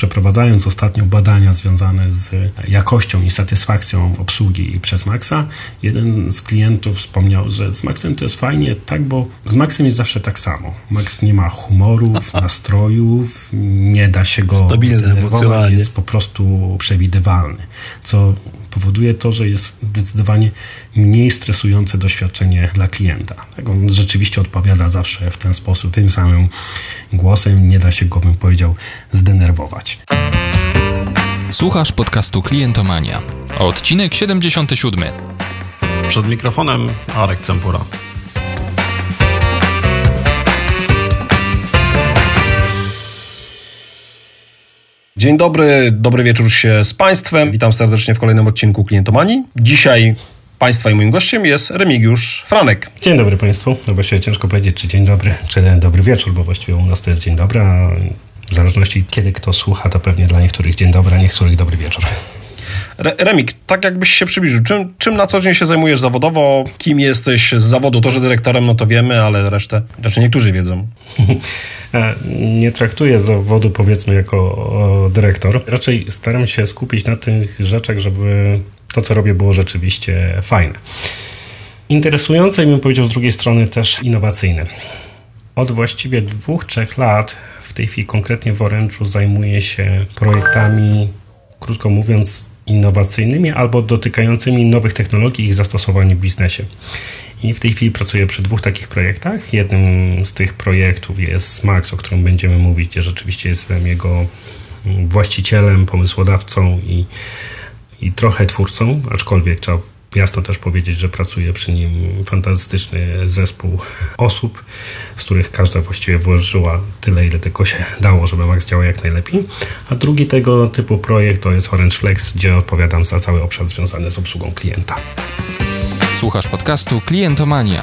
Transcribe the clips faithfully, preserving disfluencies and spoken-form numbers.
przeprowadzając ostatnio badania związane z jakością i satysfakcją obsługi przez Maxa, jeden z klientów wspomniał, że z Maxem to jest fajnie, tak, bo z Maxem jest zawsze tak samo. Max nie ma humorów, nastrojów, nie da się go denerwować, jest po prostu przewidywalny, co powoduje to, że jest zdecydowanie mniej stresujące doświadczenie dla klienta. Tak, on rzeczywiście odpowiada zawsze w ten sposób, tym samym głosem, nie da się go, bym powiedział, zdenerwować. Słuchasz podcastu Klientomania. Odcinek siedemdziesiąty siódmy. Przed mikrofonem Arek Cempura. Dzień dobry, dobry wieczór się z Państwem. Witam serdecznie w kolejnym odcinku Klientomanii. Dzisiaj Państwa i moim gościem jest Remigiusz Franek. Dzień dobry Państwu. No właściwie ciężko powiedzieć, czy dzień dobry, czy dobry wieczór, bo właściwie u nas to jest dzień dobry, a w zależności kiedy kto słucha, to pewnie dla niektórych dzień dobry, a niektórych dobry wieczór. Re- Remik, tak jakbyś się przybliżył, czym, czym na co dzień się zajmujesz zawodowo? Kim jesteś z zawodu? To, że dyrektorem, no to wiemy, ale resztę, znaczy niektórzy wiedzą. Nie traktuję zawodu, powiedzmy, jako o, dyrektor. Raczej staram się skupić na tych rzeczach, żeby to, co robię, było rzeczywiście fajne. Interesujące i bym powiedział z drugiej strony też innowacyjne. Od właściwie dwóch, trzech lat w tej chwili konkretnie w Orange'u zajmuję się projektami, krótko mówiąc, innowacyjnymi albo dotykającymi nowych technologii i ich zastosowań w biznesie. I w tej chwili pracuję przy dwóch takich projektach. Jednym z tych projektów jest Max, o którym będziemy mówić, gdzie rzeczywiście jestem jego właścicielem, pomysłodawcą i, i trochę twórcą, aczkolwiek trzeba jasno też powiedzieć, że pracuje przy nim fantastyczny zespół osób, z których każda właściwie włożyła tyle, ile tylko się dało, żeby Max działał jak najlepiej. A drugi tego typu projekt to jest Orange Flex, gdzie odpowiadam za cały obszar związany z obsługą klienta. Słuchasz podcastu Klientomania.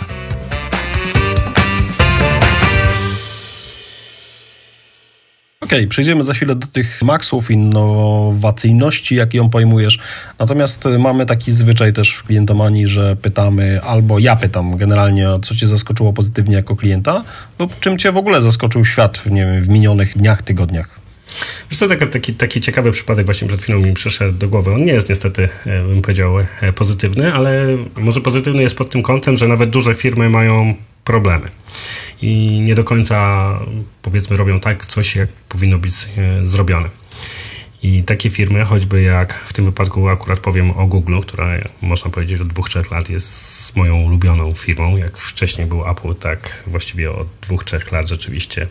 Okej, okay, przejdziemy za chwilę do tych maksów, innowacyjności, jak ją pojmujesz. Natomiast mamy taki zwyczaj też w klientomanii, że pytamy, albo ja pytam generalnie, co cię zaskoczyło pozytywnie jako klienta, lub czym cię w ogóle zaskoczył świat w, nie wiem, w minionych dniach, tygodniach. Wiesz co, taki, taki, taki ciekawy przypadek właśnie przed chwilą mi przyszedł do głowy. On nie jest niestety, bym powiedział, pozytywny, ale może pozytywny jest pod tym kątem, że nawet duże firmy mają problemy i nie do końca, powiedzmy, robią tak coś, jak powinno być zrobione. I takie firmy, choćby jak w tym wypadku akurat powiem o Google, która można powiedzieć od dwóch, trzech lat jest moją ulubioną firmą. Jak wcześniej był Apple, tak właściwie od dwóch, trzech lat rzeczywiście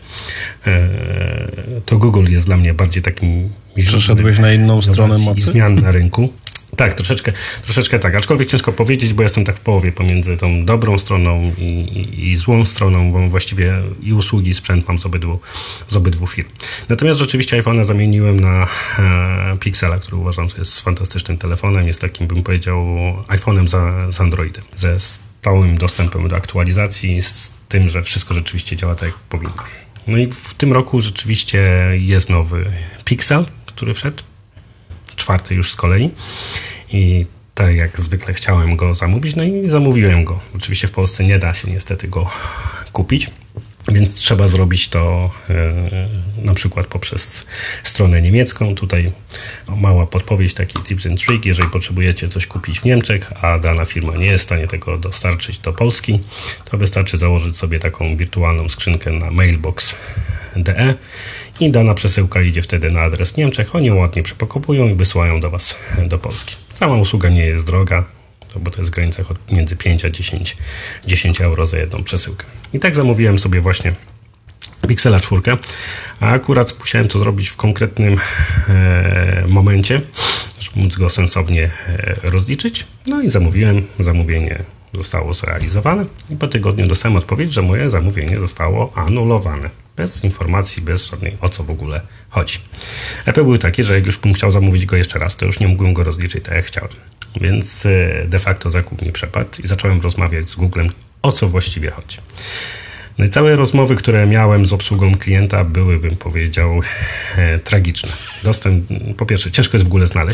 to Google jest dla mnie bardziej takim... Przeszedłeś na inną stronę mocy? Zmian na rynku. Tak, troszeczkę, troszeczkę tak, aczkolwiek ciężko powiedzieć, bo jestem tak w połowie pomiędzy tą dobrą stroną i, i, i złą stroną, bo właściwie i usługi, i sprzęt mam z obydwu, z obydwu firm. Natomiast rzeczywiście iPhone'a zamieniłem na e, Pixela, który uważam, że jest fantastycznym telefonem, jest takim, bym powiedział, iPhone'em za, z Androidem, ze stałym dostępem do aktualizacji, z tym, że wszystko rzeczywiście działa tak, jak powinno. No i w tym roku rzeczywiście jest nowy Pixel, który wszedł, czwarty już z kolei i tak jak zwykle chciałem go zamówić, no i zamówiłem go. Oczywiście w Polsce nie da się niestety go kupić, więc trzeba zrobić to e, na przykład poprzez stronę niemiecką. Tutaj mała podpowiedź, taki tips and trick, jeżeli potrzebujecie coś kupić w Niemczech, a dana firma nie jest w stanie tego dostarczyć do Polski, to wystarczy założyć sobie taką wirtualną skrzynkę na mailbox kropka de i dana przesyłka idzie wtedy na adres Niemczech. Oni ją ładnie przepakowują i wysyłają do Was do Polski. Sama usługa nie jest droga, bo to jest w granicach od między pięć a dziesięć euro za jedną przesyłkę. I tak zamówiłem sobie właśnie Pixela czwórkę, a akurat musiałem to zrobić w konkretnym e, momencie, żeby móc go sensownie e, rozliczyć. No i zamówiłem, zamówienie zostało zrealizowane i po tygodniu dostałem odpowiedź, że moje zamówienie zostało anulowane. Bez informacji, bez żadnej o co w ogóle chodzi. Efekt był taki, że jak już bym chciał zamówić go jeszcze raz, to już nie mógłbym go rozliczyć tak jak chciałem. Więc de facto zakup mi przepadł i zacząłem rozmawiać z Googlem, o co właściwie chodzi. No i całe rozmowy, które miałem z obsługą klienta były, bym powiedział, e, tragiczne. Dostęp, po pierwsze, ciężko jest w ogóle znaleźć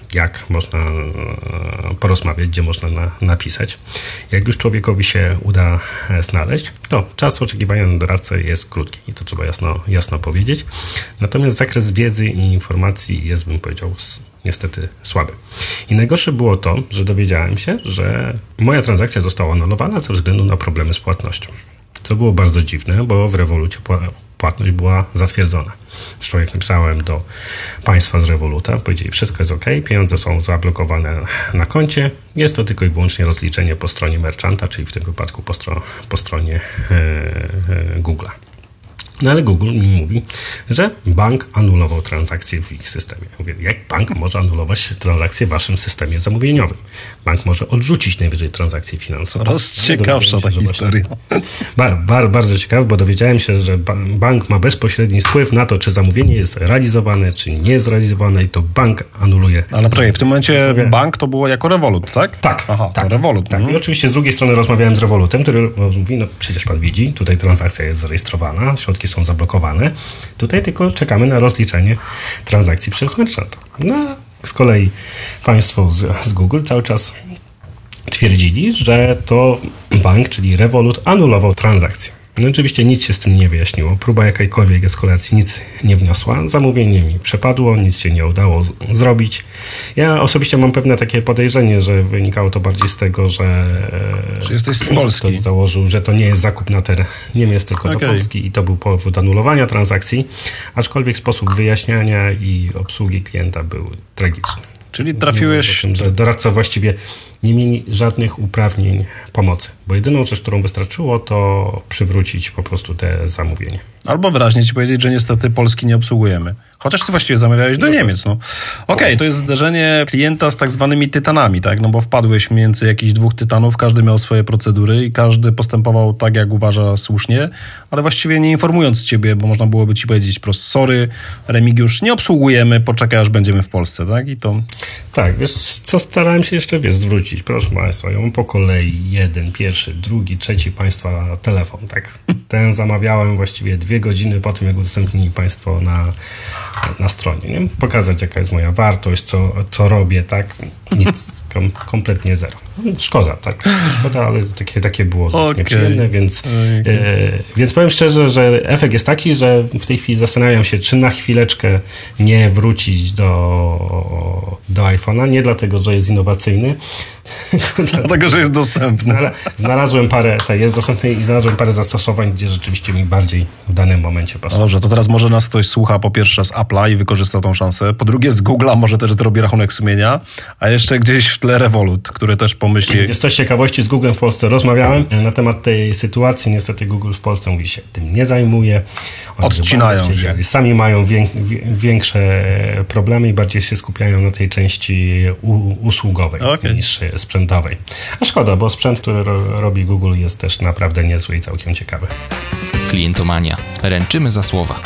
jak można porozmawiać, gdzie można na, napisać. Jak już człowiekowi się uda znaleźć, to czas oczekiwania na doradcę jest krótki i to trzeba jasno, jasno powiedzieć. Natomiast zakres wiedzy i informacji jest, bym powiedział, niestety słaby. I najgorsze było to, że dowiedziałem się, że moja transakcja została anulowana ze względu na problemy z płatnością. Co było bardzo dziwne, bo w Revolucie płatność była zatwierdzona. Zresztą jak napisałem do państwa z Revoluta, powiedzieli, wszystko jest ok, pieniądze są zablokowane na koncie, jest to tylko i wyłącznie rozliczenie po stronie merchanta, czyli w tym wypadku po, stro, po stronie e, e, Google'a. No ale Google mi mówi, że bank anulował transakcję w ich systemie. Mówię, jak bank może anulować transakcję w waszym systemie zamówieniowym? Bank może odrzucić najwyżej transakcję finansową. Coraz ciekawsza ta historia. Ba, bar, bardzo ciekawe, bo dowiedziałem się, że bank ma bezpośredni wpływ na to, czy zamówienie jest realizowane, czy nie jest realizowane i to bank anuluje. Ale poczekaj, w tym momencie bank to było jako Revolut, tak? Tak. Aha, tak, to Revolut. Tak. Mhm. I oczywiście z drugiej strony rozmawiałem z Revolutem, który mówi, no przecież pan widzi, tutaj transakcja jest zarejestrowana, środki są zablokowane. Tutaj tylko czekamy na rozliczenie transakcji przez merchanta. No, z kolei państwo z, z Google cały czas twierdzili, że to bank, czyli Revolut, anulował transakcję. No oczywiście nic się z tym nie wyjaśniło. Próba jakiejkolwiek eskalacji nic nie wniosła. Zamówienie mi przepadło, nic się nie udało zrobić. Ja osobiście mam pewne takie podejrzenie, że wynikało to bardziej z tego, że Czy jesteś z Polski? Ktoś założył, że to nie jest zakup na teren Niemiec, tylko okay. do Polski i to był powód anulowania transakcji, aczkolwiek sposób wyjaśniania i obsługi klienta był tragiczny. Czyli trafiłeś... Tym, że doradca właściwie nie mieli żadnych uprawnień pomocy, bo jedyną rzecz, którą wystarczyło, to przywrócić po prostu te zamówienie. Albo wyraźnie ci powiedzieć, że niestety Polski nie obsługujemy. Chociaż ty właściwie zamawiałeś do Niemiec. No. Okej, okay, to jest zderzenie klienta z tak zwanymi tytanami, tak? No bo wpadłeś między jakichś dwóch tytanów, każdy miał swoje procedury i każdy postępował tak, jak uważa słusznie, ale właściwie nie informując ciebie, bo można byłoby ci powiedzieć prosto, sorry, Remigiusz, nie obsługujemy, poczekaj, aż będziemy w Polsce, tak? I to... Tak, wiesz, co starałem się jeszcze, wiesz, zwrócić, proszę państwa, ja mam po kolei jeden, pierwszy, drugi, trzeci państwa telefon, tak? Ten zamawiałem właściwie dwie godziny po tym, jak udostępnili państwo na, na stronie, nie? Pokazać, jaka jest moja wartość, co, co robię, tak? Nic, kom, kompletnie zero. Szkoda, tak? Szkoda, ale takie, takie było okay. nieprzyjemne, więc, okay. e, więc powiem szczerze, że efekt jest taki, że w tej chwili zastanawiam się, czy na chwileczkę nie wrócić do, do iPhone'a, nie dlatego, że jest innowacyjny, dlatego, że jest dostępny. Znalazłem parę, tak, jest dostępny i znalazłem parę zastosowań, gdzie rzeczywiście mi bardziej w danym momencie pasuje. No dobrze, to teraz może nas ktoś słucha po pierwsze z Apple'a i wykorzysta tą szansę, po drugie z Google'a może też zrobi rachunek sumienia, a jeszcze gdzieś w tle Revolut, który też pomyśli... Jest coś ciekawości, z Googlem w Polsce rozmawiałem na temat tej sytuacji, niestety Google w Polsce mówi się tym nie zajmuje. Oni odcinają się. Sami mają wię, większe problemy i bardziej się skupiają na tej części u, usługowej okay. niż sprzętowej. A szkoda, bo sprzęt, który ro, robi Google, jest też naprawdę niezły i całkiem ciekawy. Klientomania. Ręczymy za słowa.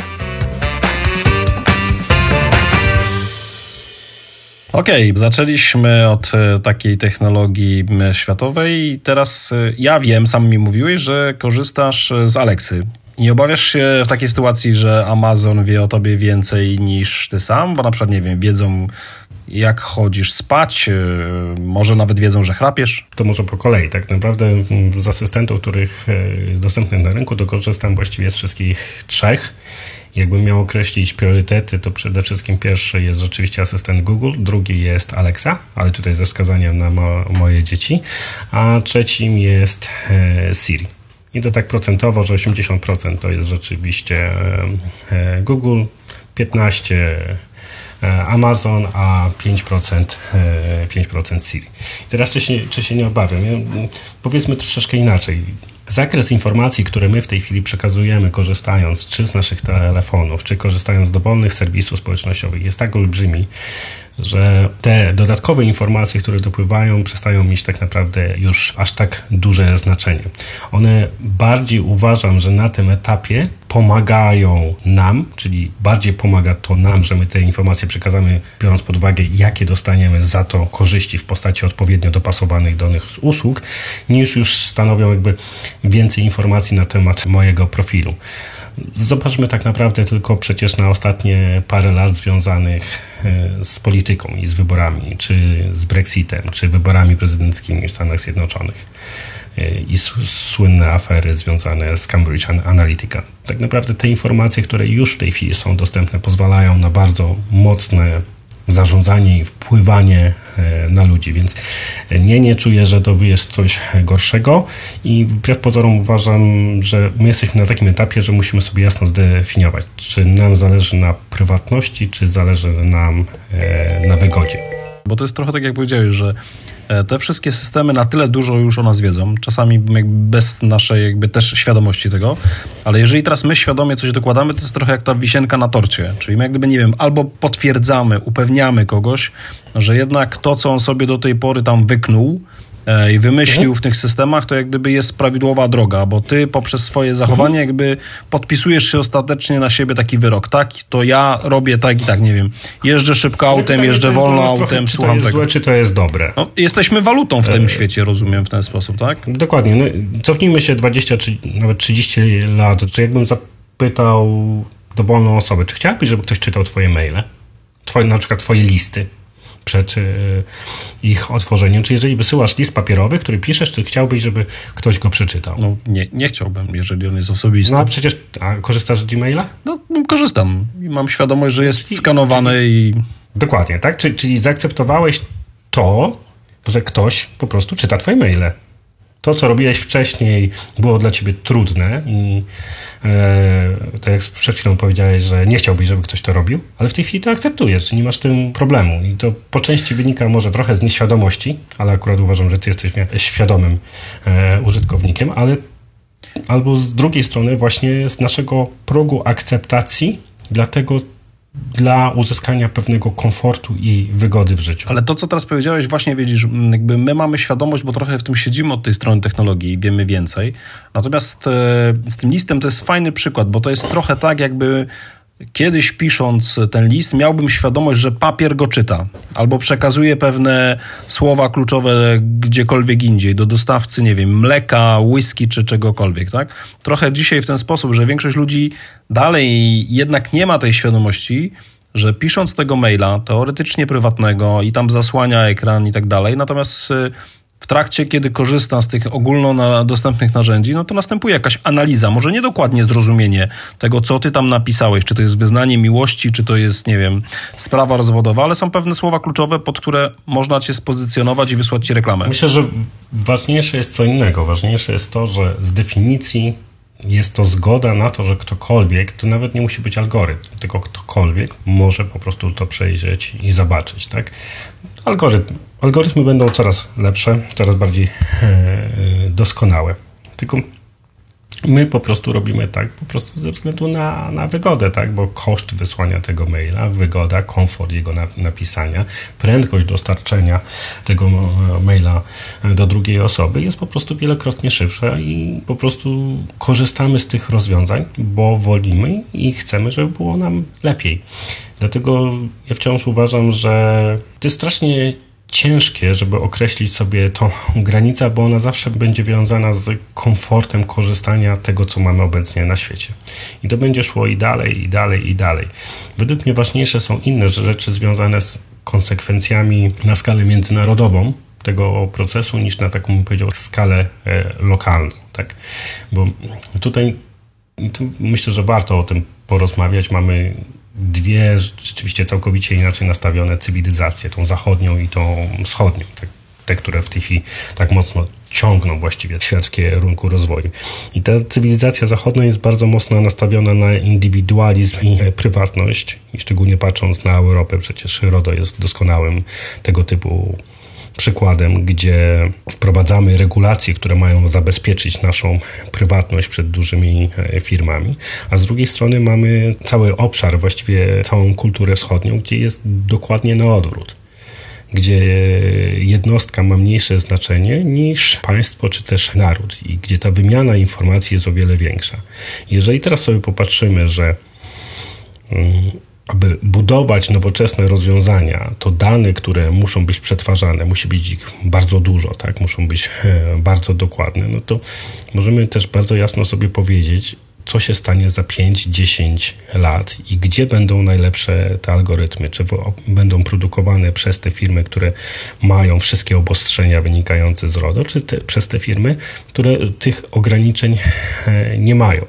Okej, okay, zaczęliśmy od takiej technologii światowej. Teraz ja wiem, sam mi mówiłeś, że korzystasz z Alexy. Nie obawiasz się w takiej sytuacji, że Amazon wie o tobie więcej niż ty sam? Bo na przykład, nie wiem, wiedzą jak chodzisz spać, może nawet wiedzą, że chrapiesz? To może po kolei. Tak naprawdę z asystentów, których jest dostępnych na rynku, to korzystam właściwie z wszystkich trzech. Jakbym miał określić priorytety, to przede wszystkim pierwszy jest rzeczywiście asystent Google, drugi jest Alexa, ale tutaj ze wskazaniem na mo- moje dzieci, a trzecim jest e, Siri. I to tak procentowo, że osiemdziesiąt procent to jest rzeczywiście e, Google, piętnaście procent Amazon, a pięć procent, pięć procent Siri. I teraz czy się, czy się nie obawiam? Ja, powiedzmy troszeczkę inaczej. Zakres informacji, które my w tej chwili przekazujemy, korzystając czy z naszych telefonów, czy korzystając z dowolnych serwisów społecznościowych, jest tak olbrzymi, że te dodatkowe informacje, które dopływają, przestają mieć tak naprawdę już aż tak duże znaczenie. One bardziej uważam, że na tym etapie pomagają nam, czyli bardziej pomaga to nam, że my te informacje przekazamy, biorąc pod uwagę, jakie dostaniemy za to korzyści w postaci odpowiednio dopasowanych do nich usług, niż już stanowią jakby więcej informacji na temat mojego profilu. Zobaczmy tak naprawdę tylko przecież na ostatnie parę lat związanych z polityką i z wyborami, czy z Brexitem, czy wyborami prezydenckimi w Stanach Zjednoczonych i słynne afery związane z Cambridge Analytica. Tak naprawdę te informacje, które już w tej chwili są dostępne, pozwalają na bardzo mocne zarządzanie i wpływanie na ludzi, więc nie, nie czuję, że to jest coś gorszego i wbrew pozorom uważam, że my jesteśmy na takim etapie, że musimy sobie jasno zdefiniować, czy nam zależy na prywatności, czy zależy nam na wygodzie. Bo to jest trochę tak, jak powiedziałeś, że te wszystkie systemy na tyle dużo już o nas wiedzą, czasami jakby bez naszej jakby też świadomości tego, ale jeżeli teraz my świadomie coś dokładamy, to jest trochę jak ta wisienka na torcie, czyli my jak gdyby, nie wiem, albo potwierdzamy, upewniamy kogoś, że jednak to, co on sobie do tej pory tam wyknuł i wymyślił mhm. w tych systemach, to jak gdyby jest prawidłowa droga, bo ty poprzez swoje zachowanie mhm. jakby podpisujesz się ostatecznie na siebie taki wyrok, tak? To ja robię tak i tak, nie wiem, jeżdżę szybko autem, pytanie, jeżdżę wolno autem, trochę, słucham tego. Czy to jest złe, czy to jest dobre? No, jesteśmy walutą w tym e... świecie, rozumiem, w ten sposób, tak? Dokładnie. No, cofnijmy się dwadzieścia czy nawet trzydzieści lat, czy jakbym zapytał dowolną osobę, czy chciałabyś, żeby ktoś czytał twoje maile? Twoje, na przykład twoje listy przed y, ich otworzeniem. Czy jeżeli wysyłasz list papierowy, który piszesz, czy chciałbyś, żeby ktoś go przeczytał? No nie, nie chciałbym, jeżeli on jest osobisty. No a przecież, a korzystasz z Gmaila? No korzystam i mam świadomość, że jest czyli, skanowany czyli, i... Dokładnie, tak? Czyli, czyli zaakceptowałeś to, że ktoś po prostu czyta twoje maile. To, co robiłeś wcześniej, było dla ciebie trudne i e, tak jak przed chwilą powiedziałeś, że nie chciałbyś, żeby ktoś to robił, ale w tej chwili to akceptujesz, nie masz z tym problemu. I to po części wynika może trochę z nieświadomości, ale akurat uważam, że ty jesteś świadomym e, użytkownikiem, ale albo z drugiej strony właśnie z naszego progu akceptacji, dlatego dla uzyskania pewnego komfortu i wygody w życiu. Ale to, co teraz powiedziałeś, właśnie wiedzisz, jakby my mamy świadomość, bo trochę w tym siedzimy od tej strony technologii i wiemy więcej. Natomiast e, z tym listem to jest fajny przykład, bo to jest trochę tak, jakby kiedyś pisząc ten list miałbym świadomość, że papier go czyta albo przekazuje pewne słowa kluczowe gdziekolwiek indziej, do dostawcy, nie wiem, mleka, whisky czy czegokolwiek, tak? Trochę dzisiaj w ten sposób, że większość ludzi dalej jednak nie ma tej świadomości, że pisząc tego maila teoretycznie prywatnego i tam zasłania ekran i tak dalej, natomiast w trakcie, kiedy korzystam z tych ogólnodostępnych narzędzi, no to następuje jakaś analiza, może nie dokładnie zrozumienie tego, co ty tam napisałeś, czy to jest wyznanie miłości, czy to jest, nie wiem, sprawa rozwodowa, ale są pewne słowa kluczowe, pod które można cię spozycjonować i wysłać ci reklamę. Myślę, że ważniejsze jest co innego. Ważniejsze jest to, że z definicji jest to zgoda na to, że ktokolwiek, to nawet nie musi być algorytm, tylko ktokolwiek może po prostu to przejrzeć i zobaczyć, tak? Algorytm. Algorytmy będą coraz lepsze, coraz bardziej e, doskonałe. Tylko my po prostu robimy tak, po prostu ze względu na, na wygodę, tak? Bo koszt wysłania tego maila, wygoda, komfort jego na, napisania, prędkość dostarczenia tego maila do drugiej osoby jest po prostu wielokrotnie szybsza i po prostu korzystamy z tych rozwiązań, bo wolimy i chcemy, żeby było nam lepiej. Dlatego ja wciąż uważam, że to jest strasznie ciężkie, żeby określić sobie tą granicę, bo ona zawsze będzie wiązana z komfortem korzystania tego, co mamy obecnie na świecie. I to będzie szło i dalej, i dalej, i dalej. Według mnie ważniejsze są inne rzeczy związane z konsekwencjami na skalę międzynarodową tego procesu, niż na taką, bym powiedział, skalę e, lokalną. Tak? Bo tutaj myślę, że warto o tym porozmawiać. Mamy dwie rzeczywiście całkowicie inaczej nastawione cywilizacje, tą zachodnią i tą wschodnią, te, te, które w tej chwili tak mocno ciągną właściwie świat w kierunku rozwoju. I ta cywilizacja zachodnia jest bardzo mocno nastawiona na indywidualizm i prywatność, i szczególnie patrząc na Europę, przecież RODO jest doskonałym tego typu przykładem, gdzie wprowadzamy regulacje, które mają zabezpieczyć naszą prywatność przed dużymi firmami, a z drugiej strony mamy cały obszar, właściwie całą kulturę wschodnią, gdzie jest dokładnie na odwrót, gdzie jednostka ma mniejsze znaczenie niż państwo czy też naród i gdzie ta wymiana informacji jest o wiele większa. Jeżeli teraz sobie popatrzymy, że aby budować nowoczesne rozwiązania, to dane, które muszą być przetwarzane, musi być ich bardzo dużo, tak? Muszą być bardzo dokładne, no to możemy też bardzo jasno sobie powiedzieć, co się stanie za pięć dziesięć lat i gdzie będą najlepsze te algorytmy. Czy będą produkowane przez te firmy, które mają wszystkie obostrzenia wynikające z RODO, czy te, przez te firmy, które tych ograniczeń nie mają.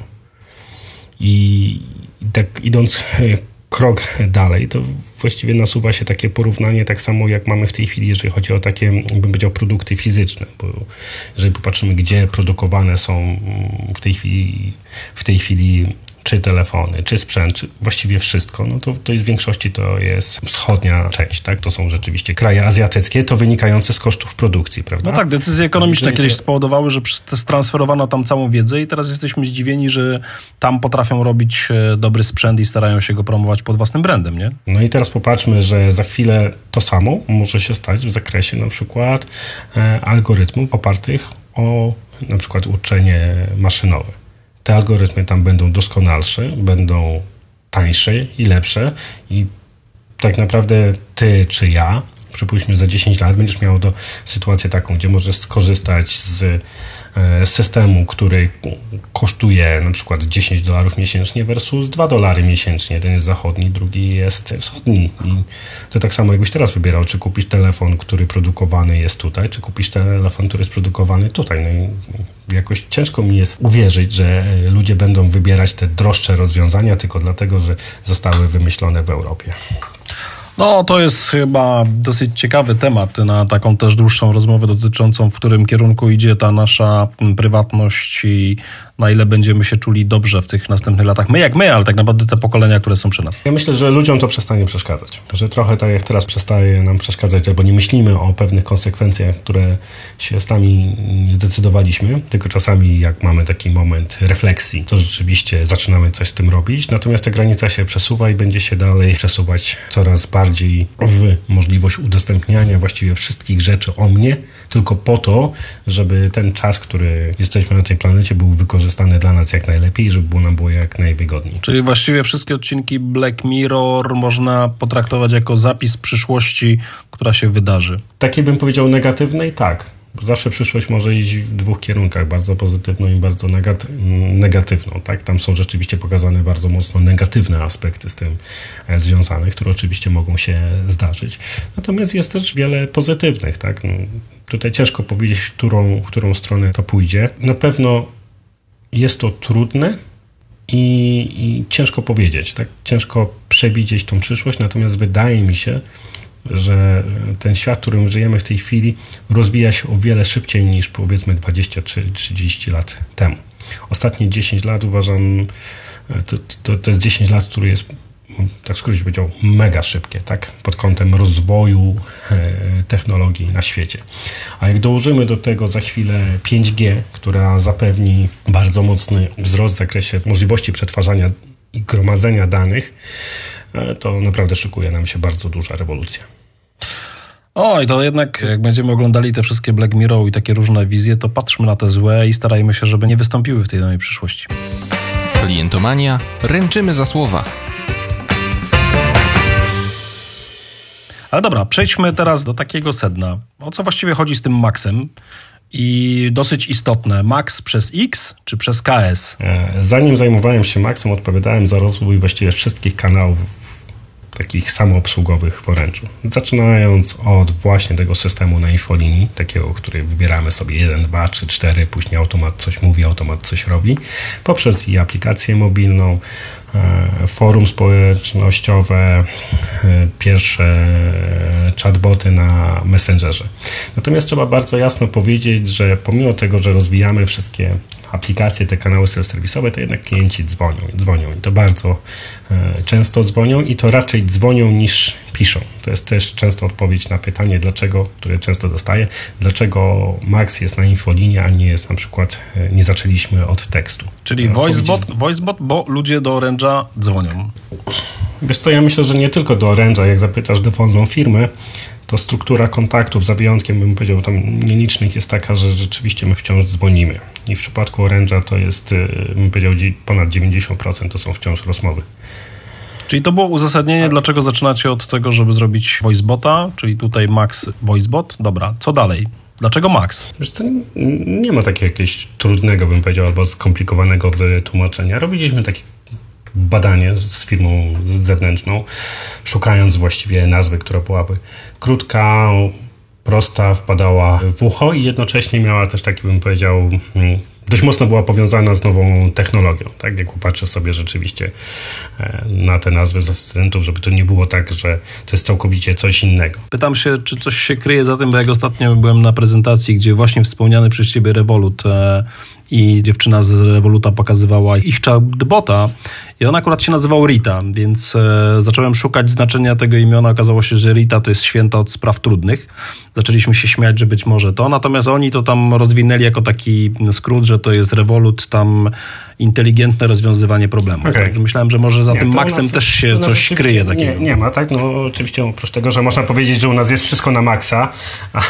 I tak idąc krok dalej, to właściwie nasuwa się takie porównanie, tak samo jak mamy w tej chwili, jeżeli chodzi o takie, bym powiedział, produkty fizyczne, bo jeżeli popatrzymy, gdzie produkowane są w tej chwili, w tej chwili czy telefony, czy sprzęt, czy właściwie wszystko, no to, to jest w większości to jest wschodnia część, tak? To są rzeczywiście kraje azjatyckie, to wynikające z kosztów produkcji, prawda? No tak, decyzje ekonomiczne Będzie... kiedyś spowodowały, że transferowano tam całą wiedzę i teraz jesteśmy zdziwieni, że tam potrafią robić dobry sprzęt i starają się go promować pod własnym brandem, nie? No i teraz popatrzmy, że za chwilę to samo może się stać w zakresie na przykład e, algorytmów opartych o na przykład uczenie maszynowe. Te algorytmy tam będą doskonalsze, będą tańsze i lepsze i tak naprawdę ty czy ja, przypuśćmy za dziesięć lat, będziesz miał do sytuację taką, gdzie możesz skorzystać z systemu, który kosztuje na przykład dziesięć dolarów miesięcznie versus dwa dolary miesięcznie. Jeden jest zachodni, drugi jest wschodni. I to tak samo jakbyś teraz wybierał, czy kupisz telefon, który produkowany jest tutaj, czy kupisz telefon, który jest produkowany tutaj. No i jakoś ciężko mi jest uwierzyć, że ludzie będą wybierać te droższe rozwiązania tylko dlatego, że zostały wymyślone w Europie. No, to jest chyba dosyć ciekawy temat na taką też dłuższą rozmowę dotyczącą, w którym kierunku idzie ta nasza prywatność i na ile będziemy się czuli dobrze w tych następnych latach. My jak my, ale tak naprawdę te pokolenia, które są przy nas. Ja myślę, że ludziom to przestanie przeszkadzać. Że trochę tak jak teraz przestaje nam przeszkadzać, albo nie myślimy o pewnych konsekwencjach, które się z nami zdecydowaliśmy, tylko czasami jak mamy taki moment refleksji, to rzeczywiście zaczynamy coś z tym robić, natomiast ta granica się przesuwa i będzie się dalej przesuwać coraz bardziej w możliwość udostępniania właściwie wszystkich rzeczy o mnie, tylko po to, żeby ten czas, który jesteśmy na tej planecie, był wykorzystany dla nas jak najlepiej, żeby było nam było jak najwygodniej. Czyli właściwie wszystkie odcinki Black Mirror można potraktować jako zapis przyszłości, która się wydarzy. Takie bym powiedział negatywnej, tak. Zawsze przyszłość może iść w dwóch kierunkach, bardzo pozytywną i bardzo negaty- negatywną. Tak? Tam są rzeczywiście pokazane bardzo mocno negatywne aspekty z tym związane, które oczywiście mogą się zdarzyć. Natomiast jest też wiele pozytywnych. Tak? No, tutaj ciężko powiedzieć, w którą, w którą stronę to pójdzie. Na pewno jest to trudne i, i ciężko powiedzieć. Tak? Ciężko przewidzieć tą przyszłość, natomiast wydaje mi się, że ten świat, w którym żyjemy w tej chwili, rozwija się o wiele szybciej niż powiedzmy dwadzieścia czy trzydzieści lat temu. Ostatnie dziesięć lat uważam, to, to, to jest dziesięć lat, które jest, tak w skrócie powiedział, mega szybkie, tak, pod kątem rozwoju e, technologii na świecie. A jak dołożymy do tego za chwilę pięć G, która zapewni bardzo mocny wzrost w zakresie możliwości przetwarzania i gromadzenia danych, to naprawdę szykuje nam się bardzo duża rewolucja. Oj, to jednak jak będziemy oglądali te wszystkie Black Mirror i takie różne wizje, to patrzmy na te złe i starajmy się, żeby nie wystąpiły w tej nowej przyszłości. Klientomania. Ręczymy za słowa. Ale dobra, przejdźmy teraz do takiego sedna. O co właściwie chodzi z tym Maxem? I dosyć istotne, Max przez X czy przez K S? Zanim zajmowałem się Maxem, odpowiadałem za rozwój właściwie wszystkich kanałów takich samoobsługowych w Orange'u. Zaczynając od właśnie tego systemu na infolinii, takiego, który wybieramy sobie jeden, dwa, trzy, cztery, później automat coś mówi, automat coś robi, poprzez i aplikację mobilną, forum społecznościowe, pierwsze chatboty na Messengerze. Natomiast trzeba bardzo jasno powiedzieć, że pomimo tego, że rozwijamy wszystkie aplikacje, te kanały self-serwisowe, to jednak klienci dzwonią i dzwonią i to bardzo często dzwonią i to raczej dzwonią niż piszą. To jest też często odpowiedź na pytanie, dlaczego, które często dostaję, dlaczego Max jest na infolinii, a nie jest na przykład, nie zaczęliśmy od tekstu. Czyli voicebot, voicebot, bo ludzie do Orange'a dzwonią. Wiesz co, ja myślę, że nie tylko do Orange'a, jak zapytasz dowolną firmę, to struktura kontaktów, za wyjątkiem bym powiedział tam nielicznych, jest taka, że rzeczywiście my wciąż dzwonimy. I w przypadku Orange'a to jest, bym powiedział, ponad dziewięćdziesiąt procent to są wciąż rozmowy. Czyli to było uzasadnienie, dlaczego zaczynacie od tego, żeby zrobić voicebota, czyli tutaj Max voicebot. Dobra, co dalej? Dlaczego Max? Wiesz co, nie ma takiego jakiegoś trudnego, bym powiedział, albo skomplikowanego wytłumaczenia. Robiliśmy takie badanie z firmą zewnętrzną, szukając właściwie nazwy, która byłaby krótka, prosta, wpadała w ucho i jednocześnie miała też taki, bym powiedział, dość mocno była powiązana z nową technologią. Tak jak popatrzę sobie rzeczywiście na te nazwy z asystentów, żeby to nie było tak, że to jest całkowicie coś innego. Pytam się, czy coś się kryje za tym, bo jak ostatnio byłem na prezentacji, gdzie właśnie wspomniany przez ciebie Revolut e, i dziewczyna z Revoluta pokazywała ich chatbota i on akurat się nazywał Rita, więc e, zacząłem szukać znaczenia tego imiona. Okazało się, że Rita to jest święta od spraw trudnych. Zaczęliśmy się śmiać, że być może to. Natomiast oni to tam rozwinęli jako taki skrót, że to jest Revolut, tam inteligentne rozwiązywanie problemów. Okay. Tak? Myślałem, że może za nie, tym Maxem nas, też się coś kryje takiego. Nie, nie ma, tak? No oczywiście oprócz tego, że można powiedzieć, że u nas jest wszystko na maksa, a,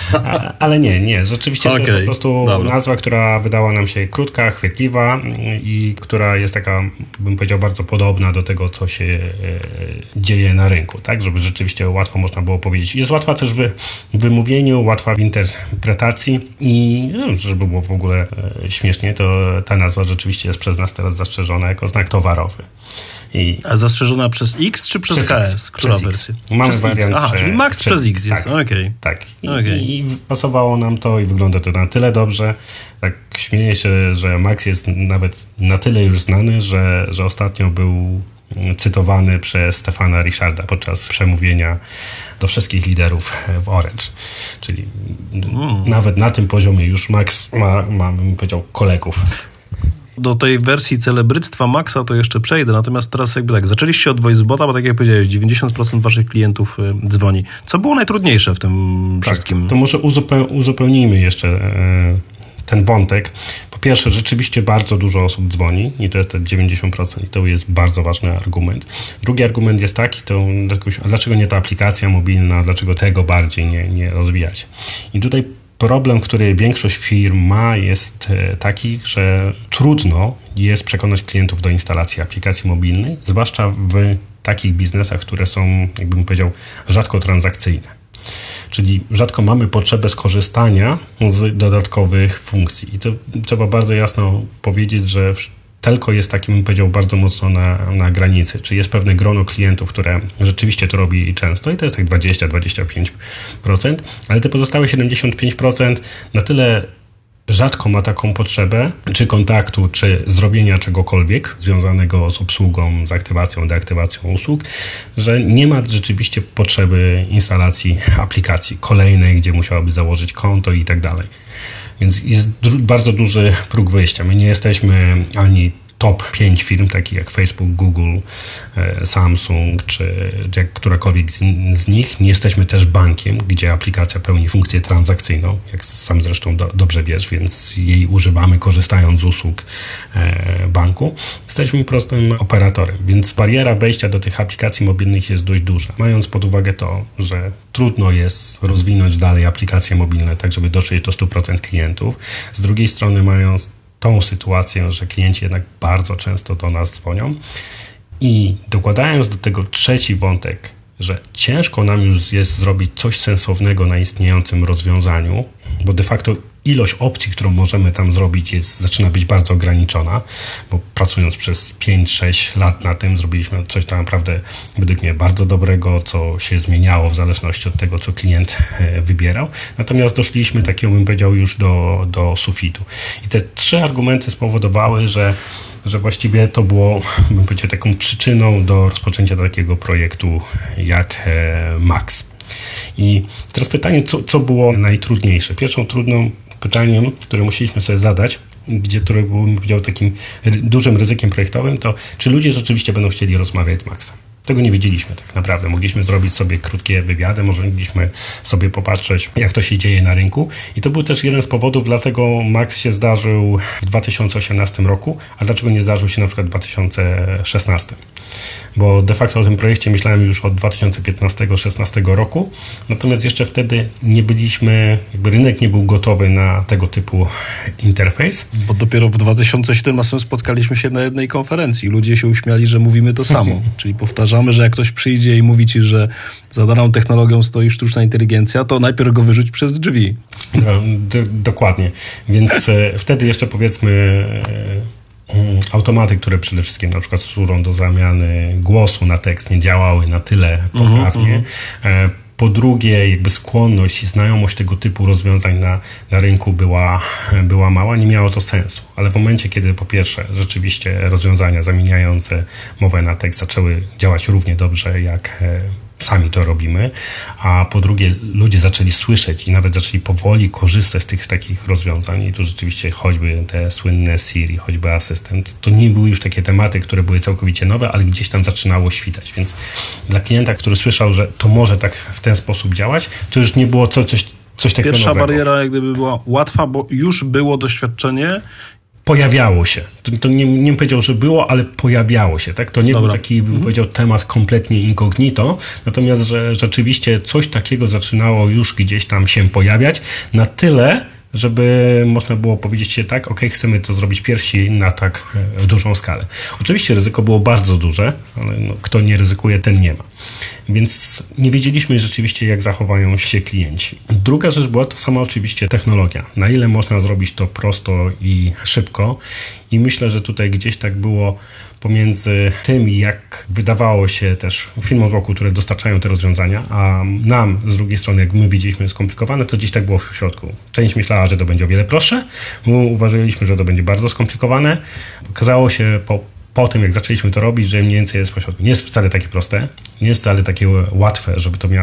a, ale nie, nie. Rzeczywiście okay. To jest po prostu Dobra. nazwa, która wydała nam się krótka, chwytliwa i która jest taka, bym powiedział, bardzo podobna do tego, co się e, dzieje na rynku, tak? Żeby rzeczywiście łatwo można było powiedzieć. Jest łatwa też w wymówieniu, łatwa w interpretacji i no, żeby było w ogóle e, śmiesznie, to ta nazwa rzeczywiście jest przez nas teraz zastrzeżona jako znak towarowy. I A zastrzeżona przez X czy przez, przez K S? X, Która przez wersja? X. Mamy przez wariant X. Aha, prze, czyli Max przez, przez X jest. Tak, okay. tak. I, okay. I pasowało nam to i wygląda to na tyle dobrze. Tak śmieję się, że Max jest nawet na tyle już znany, że, że ostatnio był cytowany przez Stefana Richarda podczas przemówienia do wszystkich liderów w Orange. Czyli mm. nawet na tym poziomie już Max ma, ma bym powiedział, kolegów. Do tej wersji celebryctwa Maxa to jeszcze przejdę, natomiast teraz jakby tak, zaczęliście od VoiceBota, bo tak jak powiedziałeś, dziewięćdziesiąt procent waszych klientów dzwoni. Co było najtrudniejsze w tym tak, wszystkim? To może uzupeł, uzupełnijmy jeszcze e, ten wątek. Po pierwsze, rzeczywiście bardzo dużo osób dzwoni i to jest te dziewięćdziesiąt procent i to jest bardzo ważny argument. Drugi argument jest taki, to a dlaczego nie ta aplikacja mobilna, dlaczego tego bardziej nie, nie rozwijać? I tutaj problem, który większość firm ma, jest taki, że trudno jest przekonać klientów do instalacji aplikacji mobilnej, zwłaszcza w takich biznesach, które są, jakbym powiedział, rzadko transakcyjne. Czyli rzadko mamy potrzebę skorzystania z dodatkowych funkcji. I to trzeba bardzo jasno powiedzieć, że telko jest takim, bym powiedział, bardzo mocno na, na granicy. Czy jest pewne grono klientów, które rzeczywiście to robi często i to jest tak dwadzieścia do dwudziestu pięciu procent, ale te pozostałe siedemdziesiąt pięć procent na tyle rzadko ma taką potrzebę, czy kontaktu, czy zrobienia czegokolwiek związanego z obsługą, z aktywacją, deaktywacją usług, że nie ma rzeczywiście potrzeby instalacji aplikacji kolejnej, gdzie musiałaby założyć konto i tak dalej. Więc jest du- bardzo duży próg wyjścia. My nie jesteśmy ani top pięć firm, takich jak Facebook, Google, Samsung, czy, czy którakolwiek z, z nich. Nie jesteśmy też bankiem, gdzie aplikacja pełni funkcję transakcyjną, jak sam zresztą do, dobrze wiesz, więc jej używamy, korzystając z usług e, banku. Jesteśmy prostym operatorem, więc bariera wejścia do tych aplikacji mobilnych jest dość duża. Mając pod uwagę to, że trudno jest rozwinąć dalej aplikacje mobilne, tak żeby dotrzeć do stu procent klientów. Z drugiej strony mając tą sytuację, że klienci jednak bardzo często do nas dzwonią i dokładając do tego trzeci wątek, że ciężko nam już jest zrobić coś sensownego na istniejącym rozwiązaniu, bo de facto ilość opcji, którą możemy tam zrobić jest, zaczyna być bardzo ograniczona, bo pracując przez pięć sześć lat na tym zrobiliśmy coś tak naprawdę według mnie bardzo dobrego, co się zmieniało w zależności od tego, co klient wybierał. Natomiast doszliśmy takiego, bym powiedział, już do, do sufitu. I te trzy argumenty spowodowały, że że właściwie to było, bym powiedział, taką przyczyną do rozpoczęcia takiego projektu jak Max. I teraz pytanie, co, co było najtrudniejsze? Pierwszą trudną pytaniem, które musieliśmy sobie zadać, gdzie które było, bym powiedział, takim dużym ryzykiem projektowym, to czy ludzie rzeczywiście będą chcieli rozmawiać z Maxem? Tego nie wiedzieliśmy tak naprawdę. Mogliśmy zrobić sobie krótkie wywiady, mogliśmy sobie popatrzeć, jak to się dzieje na rynku. I to był też jeden z powodów, dlatego Max się zdarzył w dwa tysiące osiemnastym roku, a dlaczego nie zdarzył się na przykład w dwa tysiące szesnastym? Bo de facto o tym projekcie myślałem już od dwa tysiące piętnastego szesnastego roku, natomiast jeszcze wtedy nie byliśmy, jakby rynek nie był gotowy na tego typu interfejs. Bo dopiero w dwa tysiące siedemnastym spotkaliśmy się na jednej konferencji. Ludzie się uśmiali, że mówimy to samo. Czyli powtarzamy, że jak ktoś przyjdzie i mówi ci, że za daną technologią stoi sztuczna inteligencja, to najpierw go wyrzuć przez drzwi. No, d- dokładnie. Więc e, wtedy jeszcze powiedzmy e, automaty, które przede wszystkim na przykład służą do zamiany głosu na tekst, nie działały na tyle poprawnie. E, po drugie, jakby skłonność i znajomość tego typu rozwiązań na, na rynku była, była mała, nie miało to sensu. Ale w momencie, kiedy po pierwsze rzeczywiście rozwiązania zamieniające mowę na tekst zaczęły działać równie dobrze jak e, sami to robimy, a po drugie ludzie zaczęli słyszeć i nawet zaczęli powoli korzystać z tych takich rozwiązań i tu rzeczywiście choćby te słynne Siri, choćby asystent, to nie były już takie tematy, które były całkowicie nowe, ale gdzieś tam zaczynało świtać, więc dla klienta, który słyszał, że to może tak w ten sposób działać, to już nie było co, coś, coś takiego Pierwsza nowego. bariera jak gdyby była łatwa, bo już było doświadczenie. Pojawiało się. To, to nie, nie bym powiedział, że było, ale pojawiało się. Tak? To nie Dobra. był taki, bym powiedział, temat kompletnie incognito, natomiast, że rzeczywiście coś takiego zaczynało już gdzieś tam się pojawiać na tyle, żeby można było powiedzieć się tak, ok, chcemy to zrobić pierwsi na tak e, dużą skalę. Oczywiście ryzyko było bardzo duże, ale no, kto nie ryzykuje, ten nie ma. Więc nie wiedzieliśmy rzeczywiście, jak zachowają się klienci. Druga rzecz była to sama oczywiście technologia. Na ile można zrobić to prosto i szybko. I myślę, że tutaj gdzieś tak było pomiędzy tym, jak wydawało się też firmom wokół, które dostarczają te rozwiązania, a nam z drugiej strony, jak my widzieliśmy skomplikowane, to gdzieś tak było w środku. Część myślała, że to będzie o wiele prostsze, my uważaliśmy, że to będzie bardzo skomplikowane. Okazało się po po tym, jak zaczęliśmy to robić, że mniej więcej jest pośrodku. Nie jest wcale takie proste, nie jest wcale takie łatwe, żeby to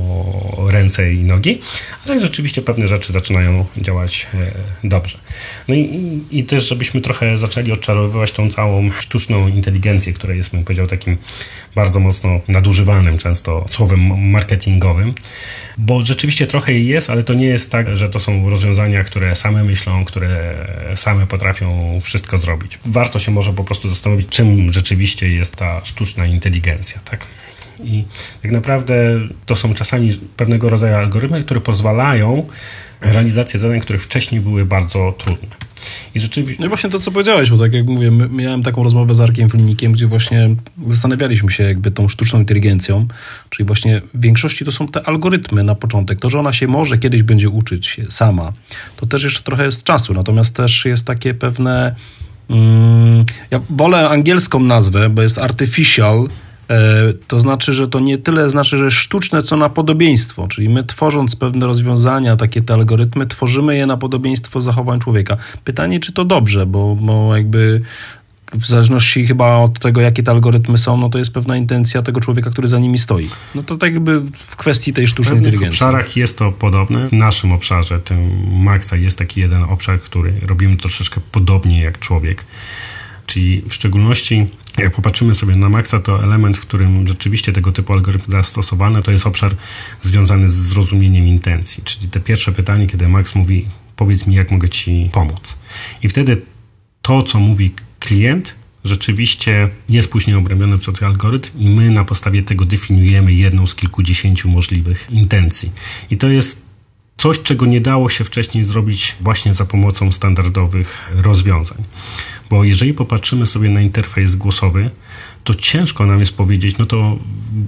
miało ręce i nogi, ale rzeczywiście pewne rzeczy zaczynają działać dobrze. No i, i też, żebyśmy trochę zaczęli odczarowywać tą całą sztuczną inteligencję, która jest, bym powiedział, takim bardzo mocno nadużywanym często słowem marketingowym, bo rzeczywiście trochę jej jest, ale to nie jest tak, że to są rozwiązania, które same myślą, które same potrafią wszystko zrobić. Warto się może po prostu zastanowić, czym rzeczywiście jest ta sztuczna inteligencja, tak? I tak naprawdę to są czasami pewnego rodzaju algorytmy, które pozwalają realizację zadań, które wcześniej były bardzo trudne. I rzeczywiście... No i właśnie to, co powiedziałeś, bo tak jak mówię, miałem taką rozmowę z Arkiem Flinikiem, gdzie właśnie zastanawialiśmy się jakby tą sztuczną inteligencją, czyli właśnie w większości to są te algorytmy na początek. To, że ona się może kiedyś będzie uczyć się sama, to też jeszcze trochę jest czasu, natomiast też jest takie pewne... Mm, ja wolę angielską nazwę, bo jest artificial. To znaczy, że to nie tyle znaczy, że jest sztuczne, co na podobieństwo. Czyli my tworząc pewne rozwiązania, takie te algorytmy, tworzymy je na podobieństwo zachowań człowieka. Pytanie, czy to dobrze, bo, bo jakby w zależności chyba od tego, jakie te algorytmy są, no to jest pewna intencja tego człowieka, który za nimi stoi. No to tak jakby w kwestii tej sztucznej w pewnych inteligencji. W obszarach jest to podobne. W naszym obszarze, tym Maxa, jest taki jeden obszar, który robimy troszeczkę podobnie jak człowiek. Czyli w szczególności, jak popatrzymy sobie na Maxa, to element, w którym rzeczywiście tego typu algorytmy zastosowane, to jest obszar związany z zrozumieniem intencji. Czyli te pierwsze pytanie, kiedy Max mówi, powiedz mi, jak mogę ci pomóc. I wtedy to, co mówi klient, rzeczywiście jest później obrębione przez algorytm i my na podstawie tego definiujemy jedną z kilkudziesięciu możliwych intencji. I to jest coś, czego nie dało się wcześniej zrobić właśnie za pomocą standardowych rozwiązań. Bo jeżeli popatrzymy sobie na interfejs głosowy, to ciężko nam jest powiedzieć, no to,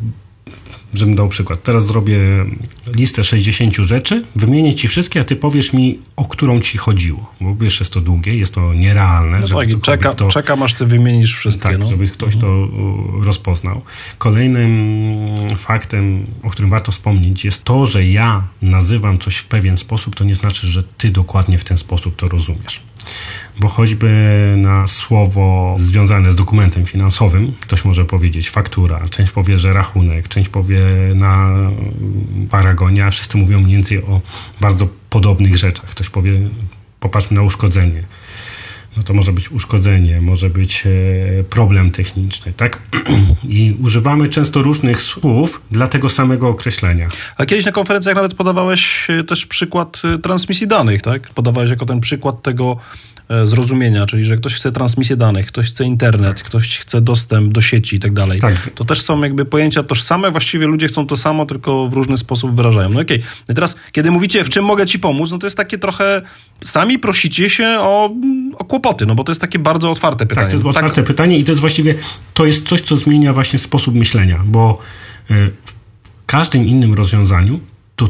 żebym dał przykład, teraz zrobię listę sześćdziesięciu rzeczy, wymienię ci wszystkie, a ty powiesz mi, o którą ci chodziło. Bo wiesz, jest to długie, jest to nierealne. No żeby tak, czeka, to, czekam, aż ty wymienisz wszystkie. Tak, no. żeby ktoś to rozpoznał. Kolejnym faktem, o którym warto wspomnieć, jest to, że ja nazywam coś w pewien sposób, to nie znaczy, że ty dokładnie w ten sposób to rozumiesz. Bo choćby na słowo związane z dokumentem finansowym ktoś może powiedzieć faktura, część powie, że rachunek, część powie na paragonie, a wszyscy mówią mniej więcej o bardzo podobnych rzeczach. Ktoś powie, popatrzmy na uszkodzenie. No to może być uszkodzenie, może być problem techniczny, tak? I używamy często różnych słów dla tego samego określenia. A kiedyś na konferencjach nawet podawałeś też przykład transmisji danych, tak? Podawałeś jako ten przykład tego zrozumienia, czyli że ktoś chce transmisję danych, ktoś chce internet, tak. Ktoś chce dostęp do sieci i tak dalej. Tak. To też są jakby pojęcia tożsame, właściwie ludzie chcą to samo, tylko w różny sposób wyrażają. No okej. Okay. I teraz, kiedy mówicie, w czym mogę ci pomóc, no to jest takie trochę, sami prosicie się o, o kłopoty, no bo to jest takie bardzo otwarte pytanie. Tak, to jest otwarte tak. pytanie i to jest właściwie, to jest coś, co zmienia właśnie sposób myślenia, bo w każdym innym rozwiązaniu to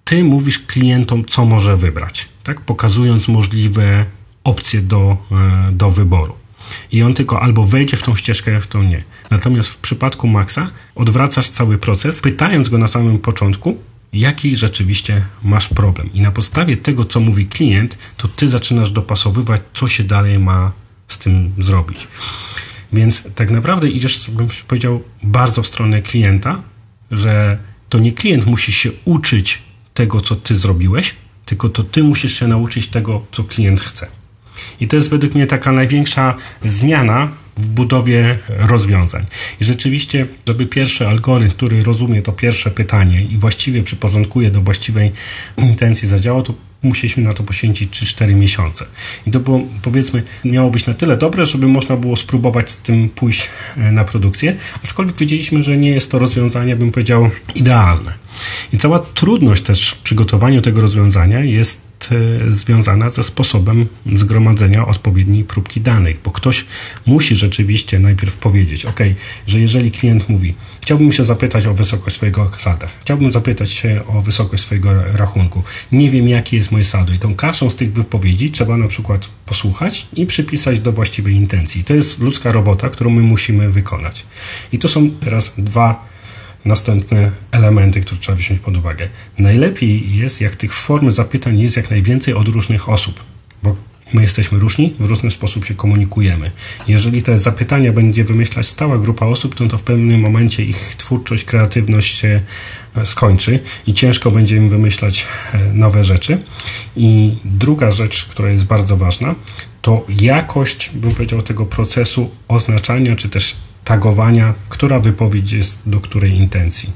ty mówisz klientom, co może wybrać, tak? Pokazując możliwe opcje do, do wyboru. I on tylko albo wejdzie w tą ścieżkę, w tą nie. Natomiast w przypadku Maxa odwracasz cały proces, pytając go na samym początku, jaki rzeczywiście masz problem. I na podstawie tego, co mówi klient, to ty zaczynasz dopasowywać, co się dalej ma z tym zrobić. Więc tak naprawdę idziesz, bym powiedział, bardzo w stronę klienta, że to nie klient musi się uczyć tego, co ty zrobiłeś, tylko to ty musisz się nauczyć tego, co klient chce. I to jest według mnie taka największa zmiana w budowie rozwiązań. I rzeczywiście, żeby pierwszy algorytm, który rozumie to pierwsze pytanie i właściwie przyporządkuje do właściwej intencji zadziałał, to musieliśmy na to poświęcić trzy cztery miesiące. I to było, powiedzmy, miało być na tyle dobre, żeby można było spróbować z tym pójść na produkcję, aczkolwiek wiedzieliśmy, że nie jest to rozwiązanie, bym powiedział, idealne. I cała trudność też w przygotowaniu tego rozwiązania jest związana ze sposobem zgromadzenia odpowiedniej próbki danych, bo ktoś musi rzeczywiście najpierw powiedzieć, ok, że jeżeli klient mówi, chciałbym się zapytać o wysokość swojego salda, chciałbym zapytać się o wysokość swojego rachunku, nie wiem jakie jest moje saldo i tą każdą z tych wypowiedzi trzeba na przykład posłuchać i przypisać do właściwej intencji. To jest ludzka robota, którą my musimy wykonać. I to są teraz dwa następne elementy, które trzeba wziąć pod uwagę. Najlepiej jest, jak tych form zapytań jest jak najwięcej od różnych osób, bo my jesteśmy różni, w różny sposób się komunikujemy. Jeżeli te zapytania będzie wymyślać stała grupa osób, to, to w pewnym momencie ich twórczość, kreatywność się skończy i ciężko będzie im wymyślać nowe rzeczy. I druga rzecz, która jest bardzo ważna, to jakość, bym powiedział, tego procesu oznaczania, czy też tagowania, która wypowiedź jest do której intencji.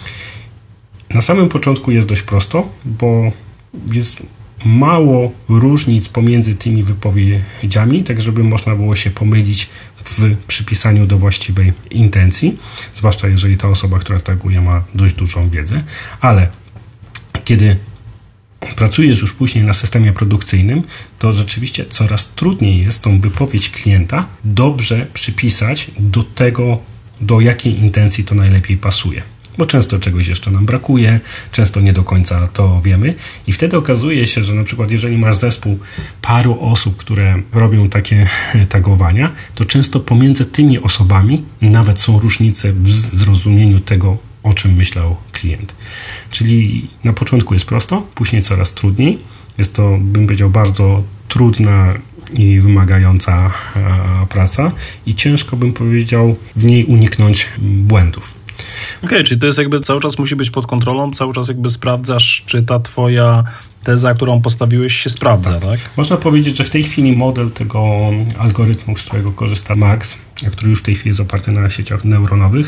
Na samym początku jest dość prosto, bo jest mało różnic pomiędzy tymi wypowiedziami, tak żeby można było się pomylić w przypisaniu do właściwej intencji, zwłaszcza jeżeli ta osoba, która taguje, ma dość dużą wiedzę, ale kiedy pracujesz już później na systemie produkcyjnym, to rzeczywiście coraz trudniej jest tą wypowiedź klienta dobrze przypisać do tego, do jakiej intencji to najlepiej pasuje. Bo często czegoś jeszcze nam brakuje, często nie do końca to wiemy i wtedy okazuje się, że na przykład jeżeli masz zespół paru osób, które robią takie tagowania, to często pomiędzy tymi osobami nawet są różnice w zrozumieniu tego, o czym myślał klient. Czyli na początku jest prosto, później coraz trudniej. Jest to, bym powiedział, bardzo trudna i wymagająca praca i ciężko, bym powiedział, w niej uniknąć błędów. Okej, okay, czyli to jest jakby cały czas musi być pod kontrolą, cały czas jakby sprawdzasz, czy ta twoja teza, którą postawiłeś, się sprawdza, tak? tak? Można powiedzieć, że w tej chwili model tego algorytmu, z którego korzysta Max, który już w tej chwili jest oparty na sieciach neuronowych,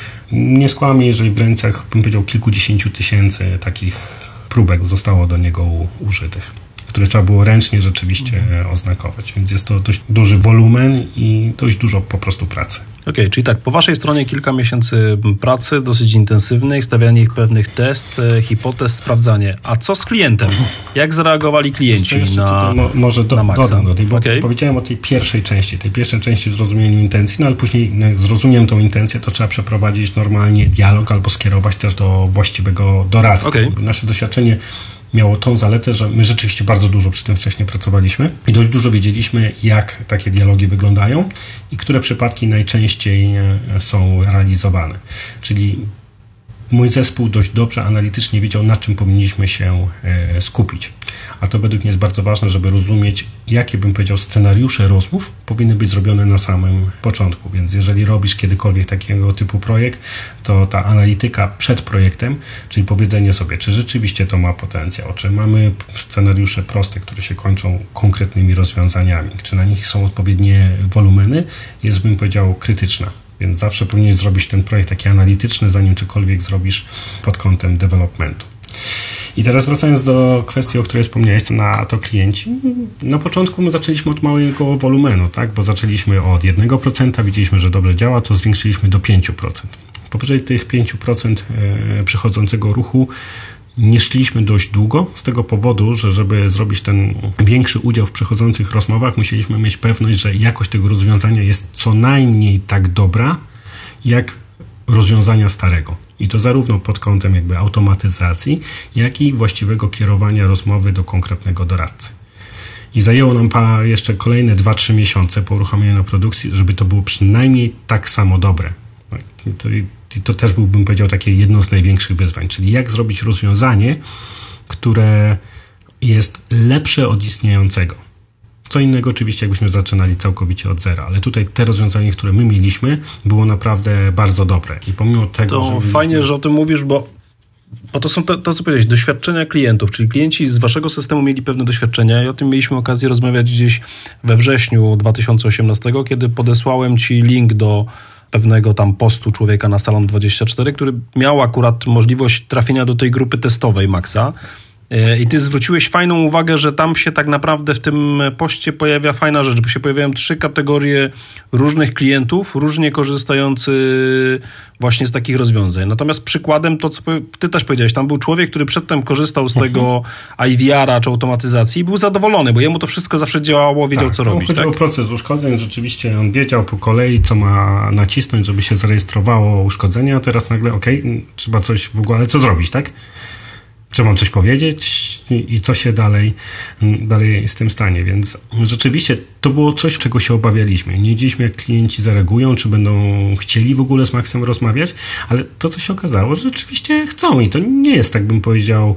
nie skłamie, jeżeli w granicach, bym powiedział, kilkudziesięciu tysięcy takich próbek zostało do niego użytych, które trzeba było ręcznie rzeczywiście mhm. oznakować. Więc jest to dość duży wolumen i dość dużo po prostu pracy. Okej, okay, czyli tak, po waszej stronie kilka miesięcy pracy, dosyć intensywnej, stawianie ich pewnych test, hipotez, sprawdzanie. A co z klientem? Jak zareagowali klienci na mo- Może do, na Maxa? dodam do tej, bo okay. powiedziałem o tej pierwszej części, tej pierwszej części w zrozumieniu intencji, no ale później jak zrozumiem tą intencję, to trzeba przeprowadzić normalnie dialog albo skierować też do właściwego doradcy. Okay. Nasze doświadczenie miało tą zaletę, że my rzeczywiście bardzo dużo przy tym wcześniej pracowaliśmy i dość dużo wiedzieliśmy, jak takie dialogi wyglądają i które przypadki najczęściej są realizowane. Czyli mój zespół dość dobrze analitycznie wiedział, na czym powinniśmy się skupić. A to według mnie jest bardzo ważne, żeby rozumieć, jakie, bym powiedział, scenariusze rozmów powinny być zrobione na samym początku. Więc jeżeli robisz kiedykolwiek takiego typu projekt, to ta analityka przed projektem, czyli powiedzenie sobie, czy rzeczywiście to ma potencjał, czy mamy scenariusze proste, które się kończą konkretnymi rozwiązaniami, czy na nich są odpowiednie wolumeny, jest, bym powiedział, krytyczna. Więc zawsze powinieneś zrobić ten projekt taki analityczny, zanim cokolwiek zrobisz pod kątem developmentu. I teraz wracając do kwestii, o której wspomniałeś, na to klienci. Na początku my zaczęliśmy od małego wolumenu, tak? Bo zaczęliśmy od jednego procenta, widzieliśmy, że dobrze działa, to zwiększyliśmy do pięć procent. Powyżej tych pięć procent przychodzącego ruchu nie szliśmy dość długo, z tego powodu, że żeby zrobić ten większy udział w przychodzących rozmowach, musieliśmy mieć pewność, że jakość tego rozwiązania jest co najmniej tak dobra, jak rozwiązania starego. I to zarówno pod kątem jakby automatyzacji, jak i właściwego kierowania rozmowy do konkretnego doradcy. I zajęło nam pa jeszcze kolejne dwa trzy miesiące po uruchomieniu na produkcji, żeby to było przynajmniej tak samo dobre. I to, i to też byłbym powiedział takie jedno z największych wyzwań, czyli jak zrobić rozwiązanie, które jest lepsze od istniejącego. Co innego oczywiście, jakbyśmy zaczynali całkowicie od zera, ale tutaj te rozwiązanie, które my mieliśmy, było naprawdę bardzo dobre. I pomimo tego, to że... To fajnie, mieliśmy... że o tym mówisz, bo, bo to są to, to, co powiedziałeś, doświadczenia klientów, czyli klienci z waszego systemu mieli pewne doświadczenia i o tym mieliśmy okazję rozmawiać gdzieś we wrześniu dwa tysiące osiemnastego, kiedy podesłałem ci link do pewnego tam postu człowieka na Salon dwadzieścia cztery, który miał akurat możliwość trafienia do tej grupy testowej Maxa. I ty zwróciłeś fajną uwagę, że tam się tak naprawdę w tym poście pojawia fajna rzecz, bo się pojawiają trzy kategorie różnych klientów, różnie korzystający właśnie z takich rozwiązań. Natomiast przykładem to, co ty też powiedziałeś, tam był człowiek, który przedtem korzystał z tego I V R-a czy automatyzacji i był zadowolony, bo jemu to wszystko zawsze działało, wiedział tak, co robić. Chodziło Tak? o proces uszkodzeń, rzeczywiście on wiedział po kolei, co ma nacisnąć, żeby się zarejestrowało uszkodzenie, a teraz nagle okej, okay, trzeba coś w ogóle, ale co zrobić, tak? Czy mam coś powiedzieć i co się dalej, dalej z tym stanie. Więc rzeczywiście to było coś, czego się obawialiśmy. Nie wiedzieliśmy, jak klienci zareagują, czy będą chcieli w ogóle z Maxem rozmawiać, ale to, co się okazało, że rzeczywiście chcą i to nie jest, tak bym powiedział,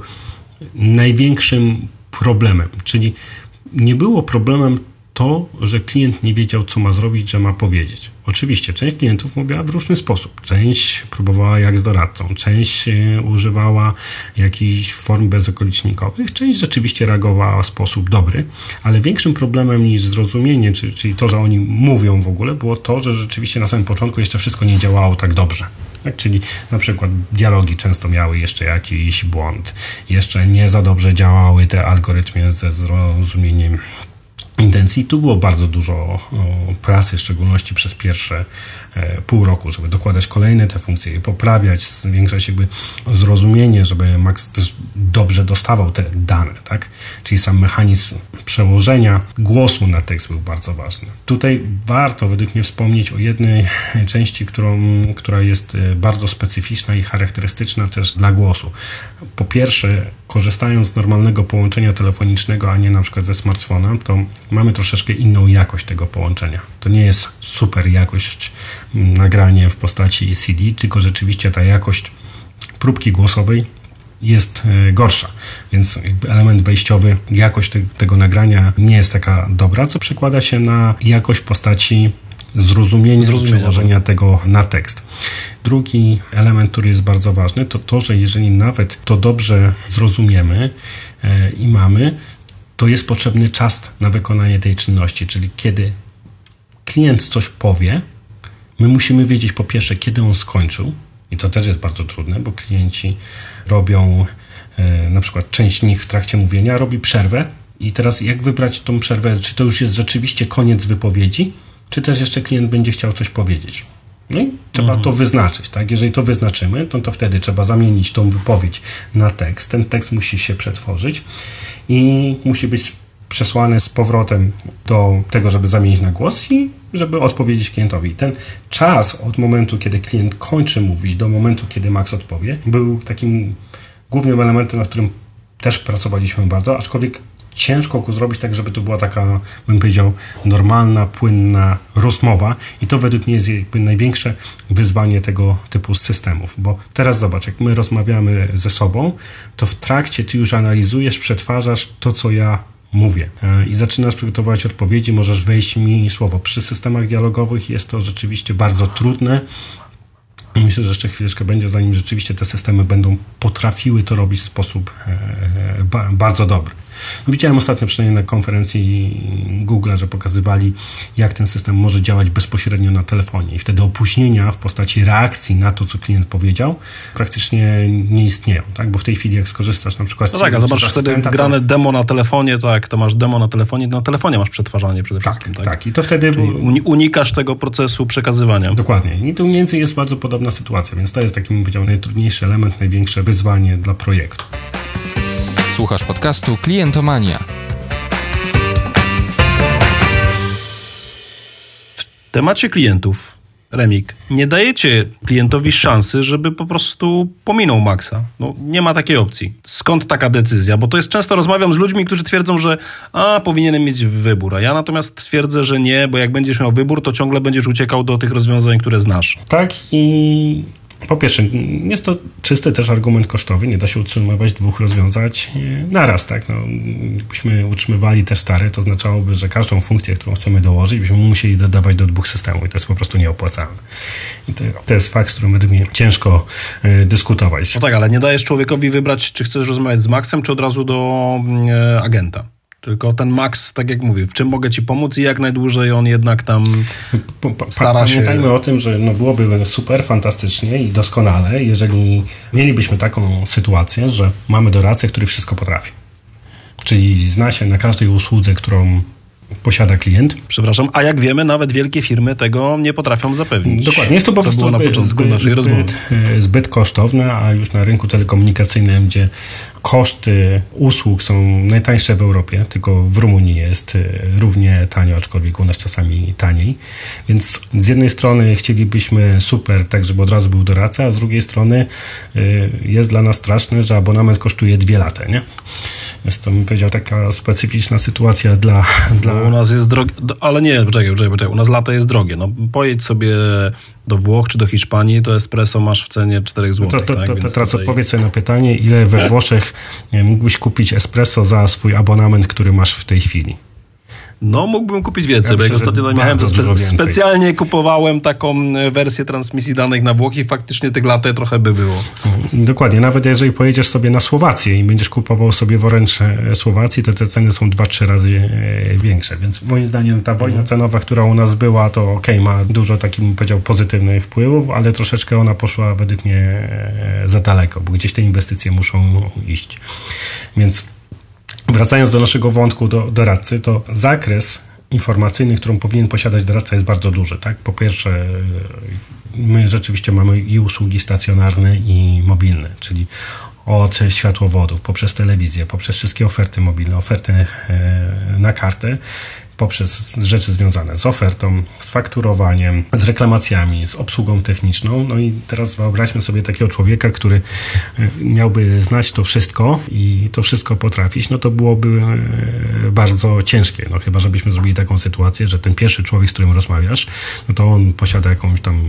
największym problemem. Czyli nie było problemem to, że klient nie wiedział, co ma zrobić, że ma powiedzieć. Oczywiście, część klientów mówiła w różny sposób. Część próbowała jak z doradcą, część używała jakichś form bezokolicznikowych, część rzeczywiście reagowała w sposób dobry, ale większym problemem niż zrozumienie, czyli, czyli to, że oni mówią w ogóle, było to, że rzeczywiście na samym początku jeszcze wszystko nie działało tak dobrze. Tak? Czyli na przykład dialogi często miały jeszcze jakiś błąd, jeszcze nie za dobrze działały te algorytmy ze zrozumieniem intencji. Tu było bardzo dużo o, pracy, w szczególności przez pierwsze e, pół roku, żeby dokładać kolejne te funkcje i poprawiać, zwiększać jakby zrozumienie, żeby Max też dobrze dostawał te dane, tak? Czyli sam mechanizm przełożenia głosu na tekst był bardzo ważny. Tutaj warto według mnie wspomnieć o jednej części, którą, która jest bardzo specyficzna i charakterystyczna też dla głosu. Po pierwsze, korzystając z normalnego połączenia telefonicznego, a nie na przykład ze smartfona, to mamy troszeczkę inną jakość tego połączenia. To nie jest super jakość nagrania w postaci C D, tylko rzeczywiście ta jakość próbki głosowej jest gorsza, więc jakby element wejściowy, jakość te, tego nagrania nie jest taka dobra, co przekłada się na jakość w postaci zrozumienia, zrozumienia przełożenia tego na tekst. Drugi element, który jest bardzo ważny, to to, że jeżeli nawet to dobrze zrozumiemy e, i mamy, to jest potrzebny czas na wykonanie tej czynności, czyli kiedy klient coś powie, my musimy wiedzieć po pierwsze, kiedy on skończył, i to też jest bardzo trudne, bo klienci robią, e, na przykład część z nich w trakcie mówienia robi przerwę i teraz jak wybrać tą przerwę, czy to już jest rzeczywiście koniec wypowiedzi, czy też jeszcze klient będzie chciał coś powiedzieć. No i trzeba mhm. to wyznaczyć, tak? Jeżeli to wyznaczymy, to, to wtedy trzeba zamienić tą wypowiedź na tekst. Ten tekst musi się przetworzyć i musi być przesłany z powrotem do tego, żeby zamienić na głos i żeby odpowiedzieć klientowi. Ten czas od momentu, kiedy klient kończy mówić, do momentu, kiedy Max odpowie, był takim głównym elementem, nad którym też pracowaliśmy bardzo, aczkolwiek ciężko go zrobić tak, żeby to była taka, bym powiedział, normalna, płynna rozmowa i to według mnie jest jakby największe wyzwanie tego typu systemów, bo teraz zobacz, jak my rozmawiamy ze sobą, to w trakcie ty już analizujesz, przetwarzasz to, co ja mówię i zaczynasz przygotowywać odpowiedzi, możesz wejść mi słowo. Przy systemach dialogowych jest to rzeczywiście bardzo trudne. Myślę, że jeszcze chwileczkę będzie, zanim rzeczywiście te systemy będą potrafiły to robić w sposób ba- bardzo dobry. No, widziałem ostatnio przynajmniej na konferencji Google, że pokazywali, jak ten system może działać bezpośrednio na telefonie i wtedy opóźnienia w postaci reakcji na to, co klient powiedział, praktycznie nie istnieją, tak? Bo w tej chwili jak skorzystasz na przykład z... No tak, ale masz wtedy wgrane to... demo na telefonie, tak, to masz demo na telefonie, na telefonie masz przetwarzanie przede tak, wszystkim. Tak, tak. I to wtedy... Czyli unikasz tego procesu przekazywania. Dokładnie. I tu mniej więcej jest bardzo podobna sytuacja, więc to jest taki, bym powiedział, najtrudniejszy element, największe wyzwanie dla projektu. Słuchasz podcastu Klientomania. W temacie klientów Remik, nie dajecie klientowi szansy, żeby po prostu pominął Maxa. No, nie ma takiej opcji. Skąd taka decyzja? Bo to jest, często rozmawiam z ludźmi, którzy twierdzą, że a, powinienem mieć wybór, a ja natomiast twierdzę, że nie, bo jak będziesz miał wybór, to ciągle będziesz uciekał do tych rozwiązań, które znasz. Tak i po pierwsze, jest to czysty też argument kosztowy, nie da się utrzymywać dwóch rozwiązań naraz, tak? No, gdybyśmy utrzymywali te stare, to oznaczałoby, że każdą funkcję, którą chcemy dołożyć, byśmy musieli dodawać do dwóch systemów i to jest po prostu nieopłacalne. I to, to jest fakt, z którym według mnie ciężko y, dyskutować. No tak, ale nie dajesz człowiekowi wybrać, czy chcesz rozmawiać z Maxem, czy od razu do y, agenta. Tylko ten Max, tak jak mówię, w czym mogę ci pomóc i jak najdłużej on jednak tam pa, pa, stara się... Pamiętajmy o tym, że no byłoby super, fantastycznie i doskonale, jeżeli mielibyśmy taką sytuację, że mamy doradcę, który wszystko potrafi. Czyli zna się na każdej usłudze, którą posiada klient. Przepraszam, a jak wiemy, nawet wielkie firmy tego nie potrafią zapewnić. Dokładnie. Jest to po prostu na zbyt, początku zbyt, naszej rozmowy. zbyt, zbyt kosztowne, a już na rynku telekomunikacyjnym, gdzie koszty usług są najtańsze w Europie, tylko w Rumunii jest równie tanio, aczkolwiek u nas czasami taniej. Więc z jednej strony chcielibyśmy super, tak żeby od razu był doradca, a z drugiej strony jest dla nas straszne, że abonament kosztuje dwie lata, nie? Jest to, bym powiedział, taka specyficzna sytuacja dla... dla... U nas jest drogie, ale nie, poczekaj, poczekaj, poczekaj, u nas lata jest drogie. No, pojedź sobie do Włoch czy do Hiszpanii, to espresso masz w cenie cztery złote. To, to, tak? to, Więc to teraz tutaj... odpowiedz sobie na pytanie, ile we Włoszech mógłbyś kupić espresso za swój abonament, który masz w tej chwili? No, mógłbym kupić więcej, Ja bo jak myślę, ostatnio że miałem, to bardzo spe- dużo więcej. specjalnie kupowałem taką wersję transmisji danych na Włoch i faktycznie tych lat trochę by było. Dokładnie. Nawet jeżeli pojedziesz sobie na Słowację i będziesz kupował sobie woręcz Słowacji, to te ceny są dwa trzy razy większe. Więc moim zdaniem ta wojna cenowa, która u nas była, to okej, okay, ma dużo takich, bym powiedział, pozytywnych wpływów, ale troszeczkę ona poszła według mnie za daleko, bo gdzieś te inwestycje muszą iść. Więc wracając do naszego wątku do doradcy, to zakres informacyjny, którą powinien posiadać doradca, jest bardzo duży. Tak? Po pierwsze, my rzeczywiście mamy i usługi stacjonarne, i mobilne, czyli od światłowodów, poprzez telewizję, poprzez wszystkie oferty mobilne, oferty na kartę, poprzez rzeczy związane z ofertą, z fakturowaniem, z reklamacjami, z obsługą techniczną. No i teraz wyobraźmy sobie takiego człowieka, który miałby znać to wszystko i to wszystko potrafić, no to byłoby bardzo ciężkie. No chyba, żebyśmy zrobili taką sytuację, że ten pierwszy człowiek, z którym rozmawiasz, no to on posiada jakąś tam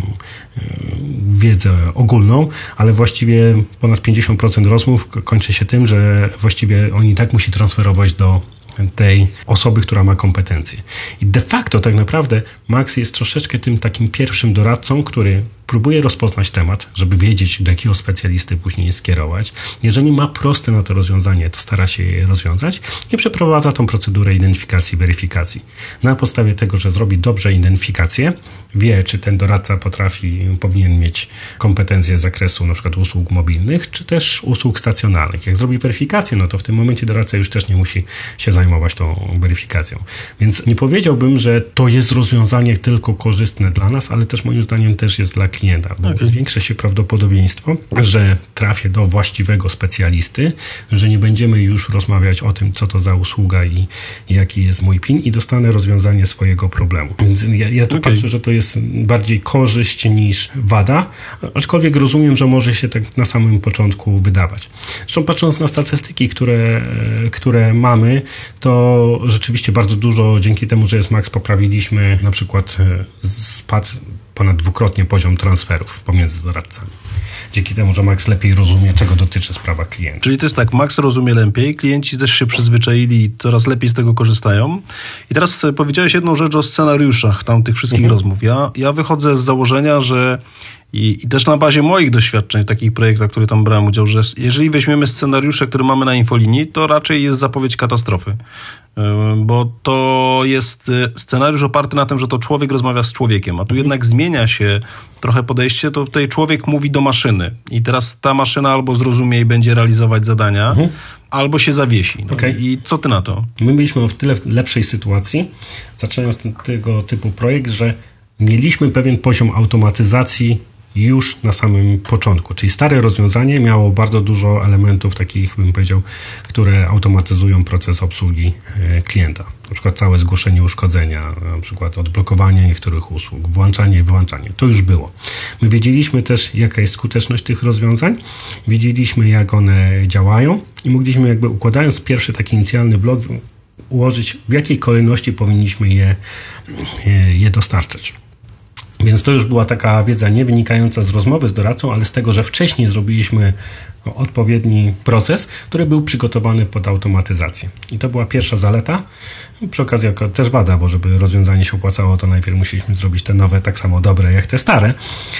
wiedzę ogólną, ale właściwie ponad pięćdziesiąt procent rozmów kończy się tym, że właściwie on i tak musi transferować do tej osoby, która ma kompetencje. I de facto tak naprawdę Max jest troszeczkę tym takim pierwszym doradcą, który próbuje rozpoznać temat, żeby wiedzieć, do jakiego specjalisty później skierować. Jeżeli ma proste na to rozwiązanie, to stara się je rozwiązać i przeprowadza tą procedurę identyfikacji, weryfikacji. Na podstawie tego, że zrobi dobrze identyfikację, wie, czy ten doradca potrafi, powinien mieć kompetencje z zakresu na przykład usług mobilnych, czy też usług stacjonarnych. Jak zrobi weryfikację, no to w tym momencie doradca już też nie musi się zajmować tą weryfikacją. Więc nie powiedziałbym, że to jest rozwiązanie tylko korzystne dla nas, ale też moim zdaniem też jest dla klienta, bo okay. zwiększa się prawdopodobieństwo, że trafię do właściwego specjalisty, że nie będziemy już rozmawiać o tym, co to za usługa i, i jaki jest mój PIN i dostanę rozwiązanie swojego problemu. Więc ja, ja tu okay. patrzę, że to jest bardziej korzyść niż wada, aczkolwiek rozumiem, że może się tak na samym początku wydawać. Zresztą patrząc na statystyki, które, które mamy, to rzeczywiście bardzo dużo dzięki temu, że jest Max, poprawiliśmy, na przykład spadł ponad dwukrotnie poziom transferów pomiędzy doradcami. Dzięki temu, że Max lepiej rozumie, czego dotyczy sprawa klienta. Czyli to jest tak, Max rozumie lepiej, klienci też się przyzwyczaili i coraz lepiej z tego korzystają. I teraz powiedziałeś jedną rzecz o scenariuszach tam tych wszystkich mhm. rozmów. Ja, ja wychodzę z założenia, że i, i też na bazie moich doświadczeń w takich projektach, które tam brałem udział, że jeżeli weźmiemy scenariusze, które mamy na infolinii, to raczej jest zapowiedź katastrofy. Bo to jest scenariusz oparty na tym, że to człowiek rozmawia z człowiekiem, a tu jednak zmienia się trochę podejście, to tutaj człowiek mówi do maszyny i teraz ta maszyna albo zrozumie i będzie realizować zadania, mhm. albo się zawiesi. No okay. I co ty na to? My byliśmy w tyle lepszej sytuacji, zaczynając ten, tego typu projekt, że mieliśmy pewien poziom automatyzacji już na samym początku. Czyli stare rozwiązanie miało bardzo dużo elementów takich, bym powiedział, które automatyzują proces obsługi klienta. Na przykład całe zgłoszenie uszkodzenia, na przykład odblokowanie niektórych usług, włączanie i wyłączanie. To już było. My wiedzieliśmy też, jaka jest skuteczność tych rozwiązań, wiedzieliśmy, jak one działają i mogliśmy jakby, układając pierwszy taki inicjalny blok, ułożyć, w jakiej kolejności powinniśmy je, je dostarczać. Więc to już była taka wiedza nie wynikająca z rozmowy z doradcą, ale z tego, że wcześniej zrobiliśmy odpowiedni proces, który był przygotowany pod automatyzację. I to była pierwsza zaleta. Przy okazji też wada, bo żeby rozwiązanie się opłacało, to najpierw musieliśmy zrobić te nowe tak samo dobre jak te stare.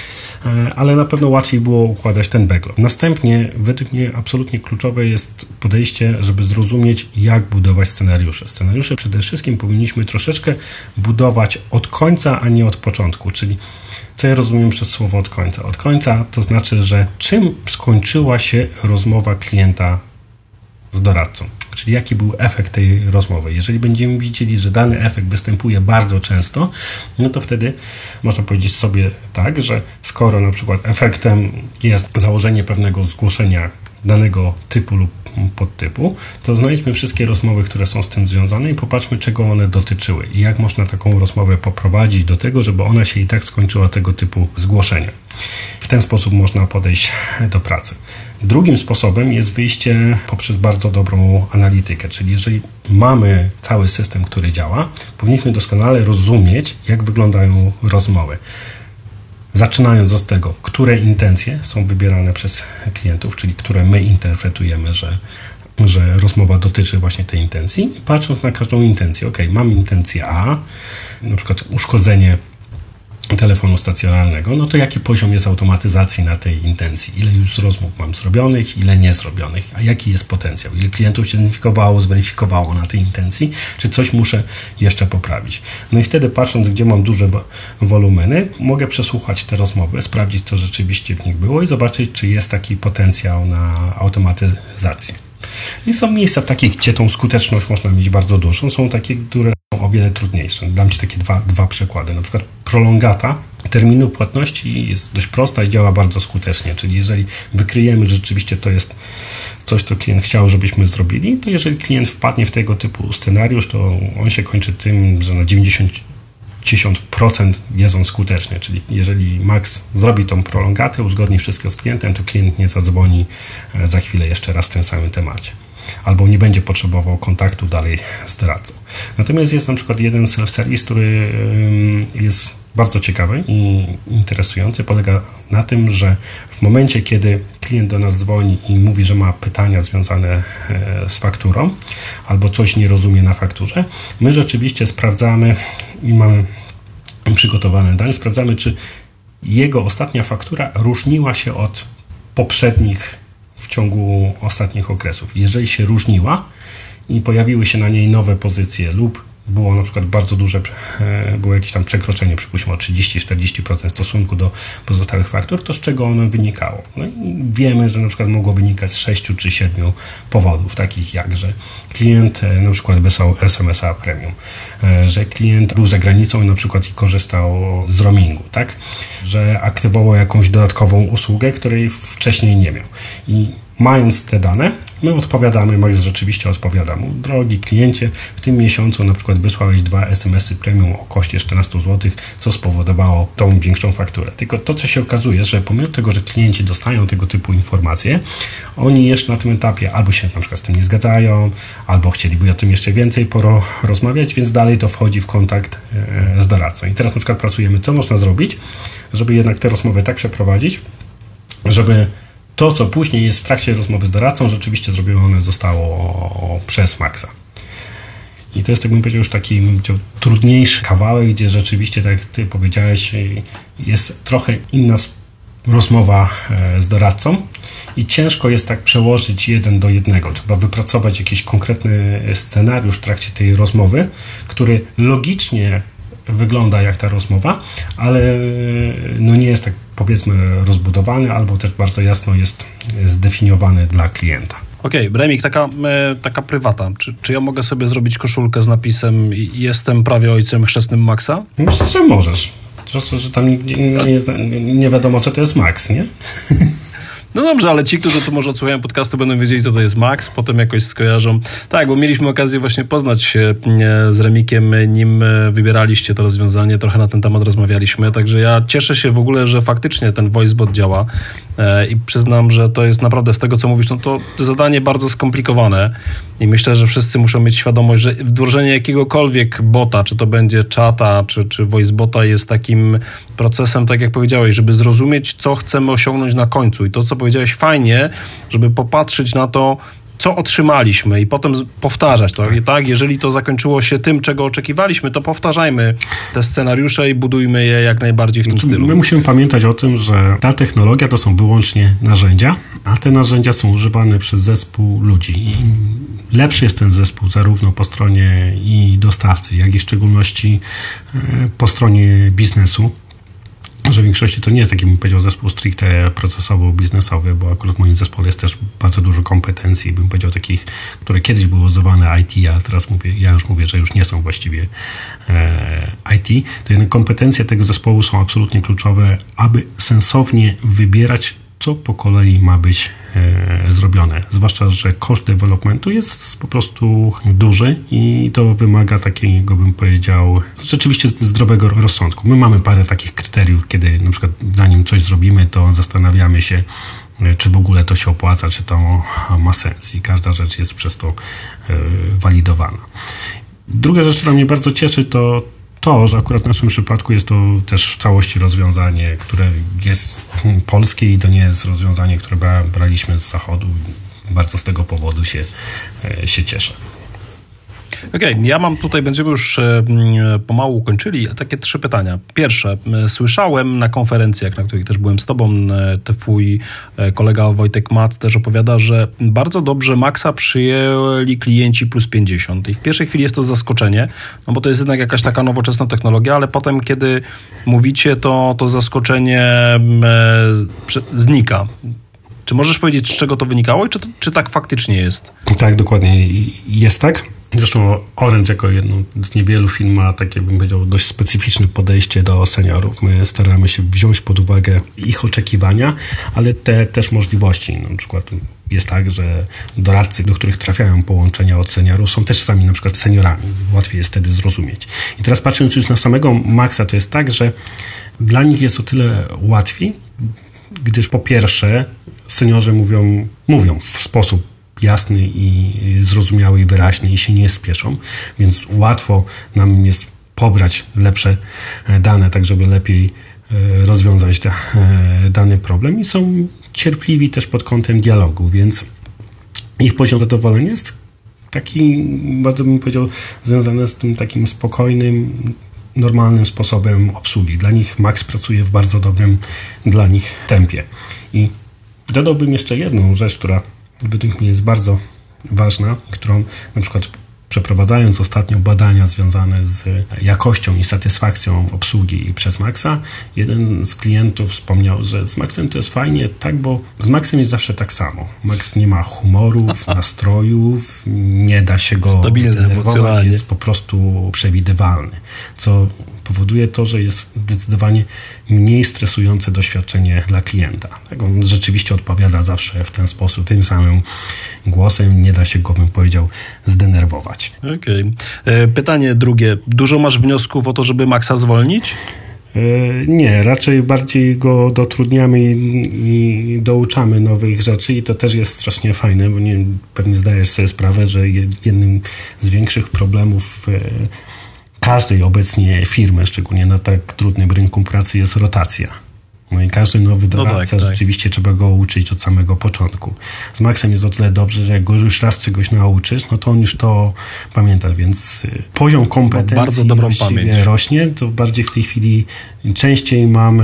Ale na pewno łatwiej było układać ten backlog. Następnie, według mnie absolutnie kluczowe jest podejście, żeby zrozumieć, jak budować scenariusze. Scenariusze przede wszystkim powinniśmy troszeczkę budować od końca, a nie od początku, czyli co ja rozumiem przez słowo od końca? Od końca to znaczy, że czym skończyła się rozmowa klienta z doradcą. Czyli jaki był efekt tej rozmowy. Jeżeli będziemy widzieli, że dany efekt występuje bardzo często, no to wtedy można powiedzieć sobie tak, że skoro na przykład efektem jest założenie pewnego zgłoszenia danego typu lub podtypu, to znajdźmy wszystkie rozmowy, które są z tym związane i popatrzmy, czego one dotyczyły i jak można taką rozmowę poprowadzić do tego, żeby ona się i tak skończyła tego typu zgłoszenia. W ten sposób można podejść do pracy. Drugim sposobem jest wyjście poprzez bardzo dobrą analitykę, czyli jeżeli mamy cały system, który działa, powinniśmy doskonale rozumieć, jak wyglądają rozmowy. Zaczynając od tego, które intencje są wybierane przez klientów, czyli które my interpretujemy, że, że rozmowa dotyczy właśnie tej intencji. I patrząc na każdą intencję, ok, mam intencję A, na przykład uszkodzenie telefonu stacjonarnego, no to jaki poziom jest automatyzacji na tej intencji? Ile już rozmów mam zrobionych, ile nie zrobionych? A jaki jest potencjał? Ile klientów się zidentyfikowało, zweryfikowało na tej intencji? Czy coś muszę jeszcze poprawić? No i wtedy patrząc, gdzie mam duże wolumeny, mogę przesłuchać te rozmowy, sprawdzić, co rzeczywiście w nich było i zobaczyć, czy jest taki potencjał na automatyzację. I są miejsca w takich, gdzie tą skuteczność można mieć bardzo dużą. Są takie, które są o wiele trudniejsze. Dam Ci takie dwa, dwa przykłady. Na przykład prolongata terminu płatności jest dość prosta i działa bardzo skutecznie. Czyli jeżeli wykryjemy, że rzeczywiście to jest coś, co klient chciał, żebyśmy zrobili, to jeżeli klient wpadnie w tego typu scenariusz, to on się kończy tym, że na dziewięćdziesiąt procent jest on skuteczny, czyli jeżeli Max zrobi tą prolongatę, uzgodni wszystko z klientem, to klient nie zadzwoni za chwilę jeszcze raz w tym samym temacie. Albo nie będzie potrzebował kontaktu dalej z doradcą. Natomiast jest na przykład jeden self-service, który jest bardzo ciekawy i interesujący. Polega na tym, że w momencie, kiedy klient do nas dzwoni i mówi, że ma pytania związane z fakturą albo coś nie rozumie na fakturze, my rzeczywiście sprawdzamy i mamy przygotowane dane, sprawdzamy, czy jego ostatnia faktura różniła się od poprzednich w ciągu ostatnich okresów. Jeżeli się różniła i pojawiły się na niej nowe pozycje lub było na przykład bardzo duże, było jakieś tam przekroczenie, przypuśćmy o trzydzieści do czterdziestu procent w stosunku do pozostałych faktur, to z czego ono wynikało? No i wiemy, że na przykład mogło wynikać z sześciu czy siedmiu powodów, takich jak, że klient na przykład wysłał es em es a premium, że klient był za granicą i na przykład korzystał z roamingu, tak? Że aktywował jakąś dodatkową usługę, której wcześniej nie miał. I mając te dane, my odpowiadamy, Max rzeczywiście odpowiada mu, drogi kliencie, w tym miesiącu na przykład wysłałeś dwa es em esy premium o koszcie czternaście złotych, co spowodowało tą większą fakturę. Tylko to, co się okazuje, że pomimo tego, że klienci dostają tego typu informacje, oni jeszcze na tym etapie albo się na przykład z tym nie zgadzają, albo chcieliby o tym jeszcze więcej porozmawiać, więc dalej to wchodzi w kontakt z doradcą. I teraz na przykład pracujemy, co można zrobić, żeby jednak te rozmowy tak przeprowadzić, żeby to, co później jest w trakcie rozmowy z doradcą, rzeczywiście zrobione zostało przez Maxa. I to jest, tak bym powiedział, już taki bym powiedział, trudniejszy kawałek, gdzie rzeczywiście, tak jak Ty powiedziałeś, jest trochę inna rozmowa z doradcą i ciężko jest tak przełożyć jeden do jednego. Trzeba wypracować jakiś konkretny scenariusz w trakcie tej rozmowy, który logicznie wygląda jak ta rozmowa, ale no nie jest tak, powiedzmy, rozbudowany, albo też bardzo jasno jest zdefiniowany dla klienta. Okej, okay, Remik, taka, e, taka prywata. Czy, czy ja mogę sobie zrobić koszulkę z napisem "Jestem prawie ojcem chrzestnym Maxa"? Myślę, że możesz. Zwłaszcza, że tam nie, nie, jest, nie wiadomo, co to jest Max, nie? No dobrze, ale ci, którzy to może odsłuchają podcastu, będą wiedzieli, co to jest Max, potem jakoś skojarzą. Tak, bo mieliśmy okazję właśnie poznać się z Remikiem, nim wybieraliście to rozwiązanie, trochę na ten temat rozmawialiśmy, także ja cieszę się w ogóle, że faktycznie ten voicebot działa i przyznam, że to jest naprawdę z tego, co mówisz, no to zadanie bardzo skomplikowane i myślę, że wszyscy muszą mieć świadomość, że wdrożenie jakiegokolwiek bota, czy to będzie czata, czy, czy voicebota jest takim procesem, tak jak powiedziałeś, żeby zrozumieć, co chcemy osiągnąć na końcu i to, co powiedziałeś fajnie, żeby popatrzeć na to, co otrzymaliśmy i potem powtarzać to. Tak. tak, jeżeli to zakończyło się tym, czego oczekiwaliśmy, to powtarzajmy te scenariusze i budujmy je jak najbardziej w tym stylu. My musimy pamiętać o tym, że ta technologia to są wyłącznie narzędzia, a te narzędzia są używane przez zespół ludzi. I lepszy jest ten zespół zarówno po stronie i dostawcy, jak i w szczególności po stronie biznesu, że w większości to nie jest taki, bym powiedział, zespół stricte procesowo-biznesowy, bo akurat w moim zespole jest też bardzo dużo kompetencji, bym powiedział, takich, które kiedyś były zwane I T, a teraz mówię, ja już mówię, że już nie są właściwie e, I T. To jednak kompetencje tego zespołu są absolutnie kluczowe, aby sensownie wybierać, co po kolei ma być e, zrobione. Zwłaszcza, że koszt developmentu jest po prostu duży i to wymaga takiego, bym powiedział, rzeczywiście zdrowego rozsądku. My mamy parę takich kryteriów, kiedy na przykład zanim coś zrobimy, to zastanawiamy się, czy w ogóle to się opłaca, czy to ma sens i każda rzecz jest przez to e, walidowana. Druga rzecz, która mnie bardzo cieszy, to to, że akurat w naszym przypadku jest to też w całości rozwiązanie, które jest polskie i to nie jest rozwiązanie, które braliśmy z zachodu. Bardzo z tego powodu się, się cieszę. Okej, okay, ja mam tutaj, będziemy już e, pomału kończyli, takie trzy pytania. Pierwsze, e, słyszałem na konferencjach, na których też byłem z tobą, e, twój e, kolega Wojtek Mac też opowiada, że bardzo dobrze Maxa przyjęli klienci plus pięćdziesiąt i w pierwszej chwili jest to zaskoczenie, no bo to jest jednak jakaś taka nowoczesna technologia, ale potem, kiedy mówicie, to, to zaskoczenie e, znika. Czy możesz powiedzieć, z czego to wynikało i czy, czy tak faktycznie jest? Tak, dokładnie jest tak. Zresztą Orange jako jedną z niewielu firm ma takie, bym powiedział, dość specyficzne podejście do seniorów. My staramy się wziąć pod uwagę ich oczekiwania, ale te też możliwości. Na przykład jest tak, że doradcy, do których trafiają połączenia od seniorów, są też sami na przykład seniorami. Łatwiej jest wtedy zrozumieć. I teraz patrząc już na samego Maxa, to jest tak, że dla nich jest o tyle łatwiej, gdyż po pierwsze seniorzy mówią, mówią w sposób jasny i zrozumiały i wyraźny i się nie spieszą, więc łatwo nam jest pobrać lepsze dane, tak żeby lepiej rozwiązać te, dany problem i są cierpliwi też pod kątem dialogu, więc ich poziom zadowolenia jest taki, bardzo bym powiedział, związany z tym takim spokojnym, normalnym sposobem obsługi. Dla nich Max pracuje w bardzo dobrym dla nich tempie. I dodałbym jeszcze jedną rzecz, która według mnie jest bardzo ważna, którą na przykład przeprowadzając ostatnio badania związane z jakością i satysfakcją obsługi przez Maxa, jeden z klientów wspomniał, że z Maxem to jest fajnie, tak, bo z Maxem jest zawsze tak samo. Max nie ma humorów, nastrojów, nie da się go zdenerwować, jest po prostu przewidywalny, co powoduje to, że jest zdecydowanie mniej stresujące doświadczenie dla klienta. Tak, on rzeczywiście odpowiada zawsze w ten sposób, tym samym głosem, nie da się go, bym powiedział, zdenerwować. Okej. Okay. Pytanie drugie. Dużo masz wniosków o to, żeby Maxa zwolnić? Nie, raczej bardziej go dotrudniamy i, i douczamy nowych rzeczy i to też jest strasznie fajne, bo nie, pewnie zdajesz sobie sprawę, że jednym z większych problemów każdej obecnie firmy, szczególnie na tak trudnym rynku pracy, jest rotacja. No i każdy nowy doradca no tak, rzeczywiście tak. Trzeba go uczyć od samego początku. Z Maxem jest o tyle dobrze, że jak go już raz czegoś nauczysz, no to on już to pamięta, więc poziom kompetencji no, bardzo dobrą pamięć rośnie. To bardziej w tej chwili częściej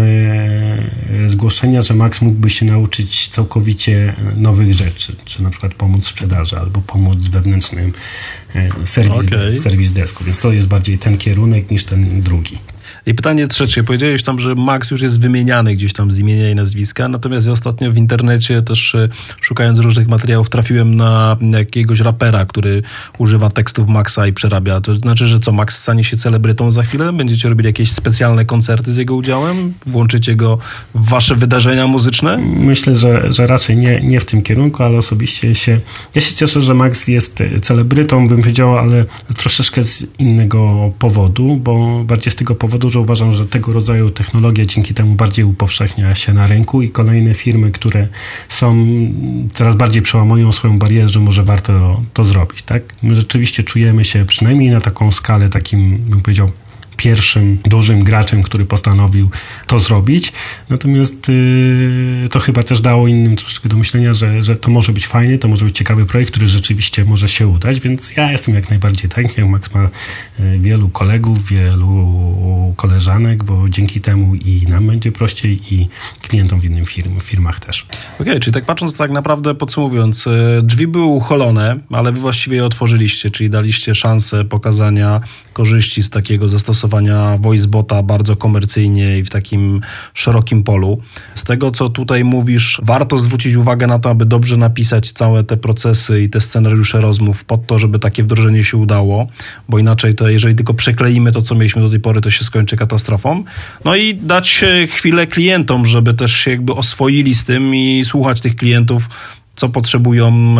mamy zgłoszenia, że Max mógłby się nauczyć całkowicie nowych rzeczy, czy na przykład pomóc w sprzedaży, albo pomóc w wewnętrznym serwis, okay. serwis desku, więc to jest bardziej ten kierunek niż ten drugi. I pytanie trzecie. Powiedziałeś tam, że Max już jest wymieniany gdzieś tam z imienia i nazwiska, natomiast ja ostatnio w internecie też szukając różnych materiałów trafiłem na jakiegoś rapera, który używa tekstów Maxa i przerabia. To znaczy, że co, Max stanie się celebrytą za chwilę? Będziecie robili jakieś specjalne koncerty z jego udziałem? Włączycie go w wasze wydarzenia muzyczne? Myślę, że, że raczej nie, nie w tym kierunku, ale osobiście się... Ja się cieszę, że Max jest celebrytą, bym powiedział, ale troszeczkę z innego powodu, bo bardziej z tego powodu, że uważam, że tego rodzaju technologia dzięki temu bardziej upowszechnia się na rynku i kolejne firmy, które są coraz bardziej przełamują swoją barierę, że może warto to zrobić, tak? My rzeczywiście czujemy się przynajmniej na taką skalę, takim, bym powiedział, pierwszym dużym graczem, który postanowił to zrobić. Natomiast yy, to chyba też dało innym troszeczkę do myślenia, że, że to może być fajny, to może być ciekawy projekt, który rzeczywiście może się udać, więc ja jestem jak najbardziej chętny. Max ma yy, wielu kolegów, wielu koleżanek, bo dzięki temu i nam będzie prościej i klientom w innych firm, firmach też. Okej, okay, czyli tak patrząc, tak naprawdę podsumowując, drzwi były ucholone, ale wy właściwie je otworzyliście, czyli daliście szansę pokazania korzyści z takiego zastosowania voicebota bardzo komercyjnie i w takim szerokim polu. Z tego, co tutaj mówisz, warto zwrócić uwagę na to, aby dobrze napisać całe te procesy i te scenariusze rozmów pod to, żeby takie wdrożenie się udało, bo inaczej to, jeżeli tylko przekleimy to, co mieliśmy do tej pory, to się skończy katastrofą. No i dać chwilę klientom, żeby też się jakby oswoili z tym i słuchać tych klientów, co potrzebują,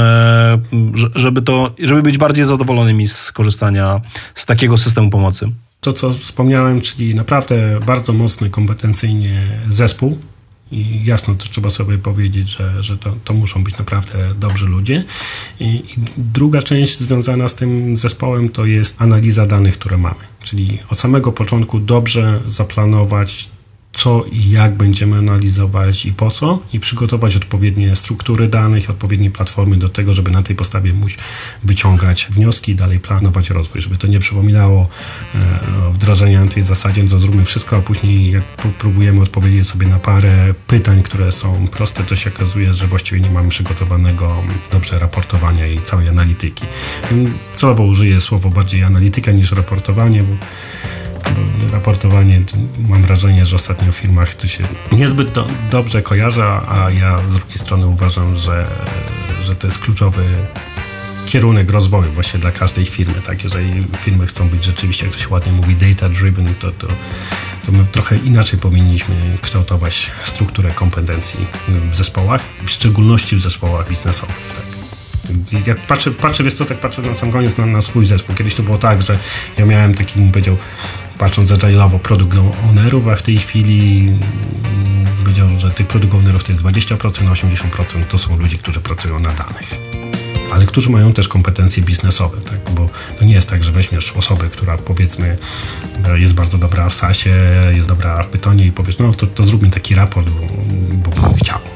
żeby to, żeby być bardziej zadowolonymi z korzystania z takiego systemu pomocy. To, co wspomniałem, czyli naprawdę bardzo mocny, kompetencyjnie zespół. I jasno to trzeba sobie powiedzieć, że, że to, to muszą być naprawdę dobrzy ludzie. I, I druga część związana z tym zespołem to jest analiza danych, które mamy. Czyli od samego początku dobrze zaplanować, co i jak będziemy analizować i po co, i przygotować odpowiednie struktury danych, odpowiednie platformy do tego, żeby na tej podstawie móc wyciągać wnioski i dalej planować rozwój, żeby to nie przypominało e, wdrożenia na tej zasadzie, to zróbmy wszystko, a później jak próbujemy odpowiedzieć sobie na parę pytań, które są proste, to się okazuje, że właściwie nie mamy przygotowanego dobrze raportowania i całej analityki. Celowo użyję słowo bardziej analityka niż raportowanie, bo raportowanie, mam wrażenie, że ostatnio w firmach to się niezbyt do, dobrze kojarzy, a ja z drugiej strony uważam, że, że to jest kluczowy kierunek rozwoju właśnie dla każdej firmy. Tak? Jeżeli firmy chcą być rzeczywiście, jak to się ładnie mówi, data-driven, to, to, to my trochę inaczej powinniśmy kształtować strukturę kompetencji w zespołach, w szczególności w zespołach biznesowych. Tak? Jak patrzę, patrzę, wiesz co, tak patrzę na sam koniec na, na swój zespół. Kiedyś to było tak, że ja miałem taki, bym powiedział, patrząc agile'owo, produkt ownerów, a w tej chwili powiedział, że tych produkt ownerów to jest dwadzieścia procent, a osiemdziesiąt procent to są ludzie, którzy pracują na danych. Ale którzy mają też kompetencje biznesowe, tak? Bo to nie jest tak, że weźmiesz osobę, która powiedzmy jest bardzo dobra w sasie, jest dobra w Pythonie i powiesz, no to, to zróbmy taki raport, bo, bo bym chciał.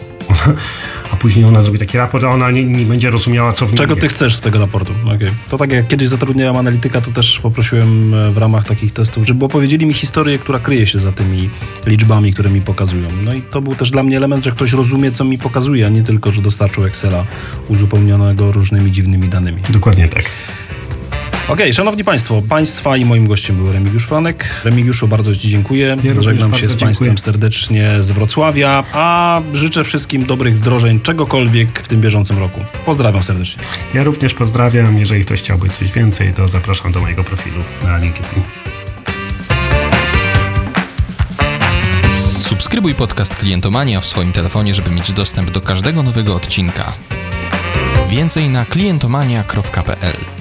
A później ona zrobi taki raport, a ona nie, nie będzie rozumiała, co w nim Czego jest. ty chcesz z tego raportu? Okay. To tak jak kiedyś zatrudniałem analityka, to też poprosiłem w ramach takich testów, żeby opowiedzieli mi historię, która kryje się za tymi liczbami, które mi pokazują. No i to był też dla mnie element, że ktoś rozumie, co mi pokazuje, a nie tylko, że dostarczył Excela uzupełnionego różnymi dziwnymi danymi. Dokładnie tak. Okej, okay, szanowni państwo, państwa i moim gościem był Remigiusz Franek. Remigiuszu, bardzo ci dziękuję. Ja Żegnam się z dziękuję. państwem serdecznie z Wrocławia, a życzę wszystkim dobrych wdrożeń czegokolwiek w tym bieżącym roku. Pozdrawiam serdecznie. Ja również pozdrawiam. Jeżeli ktoś chciałby coś więcej, to zapraszam do mojego profilu na LinkedIn. Subskrybuj podcast Klientomania w swoim telefonie, żeby mieć dostęp do każdego nowego odcinka. Więcej na klientomania kropka p l.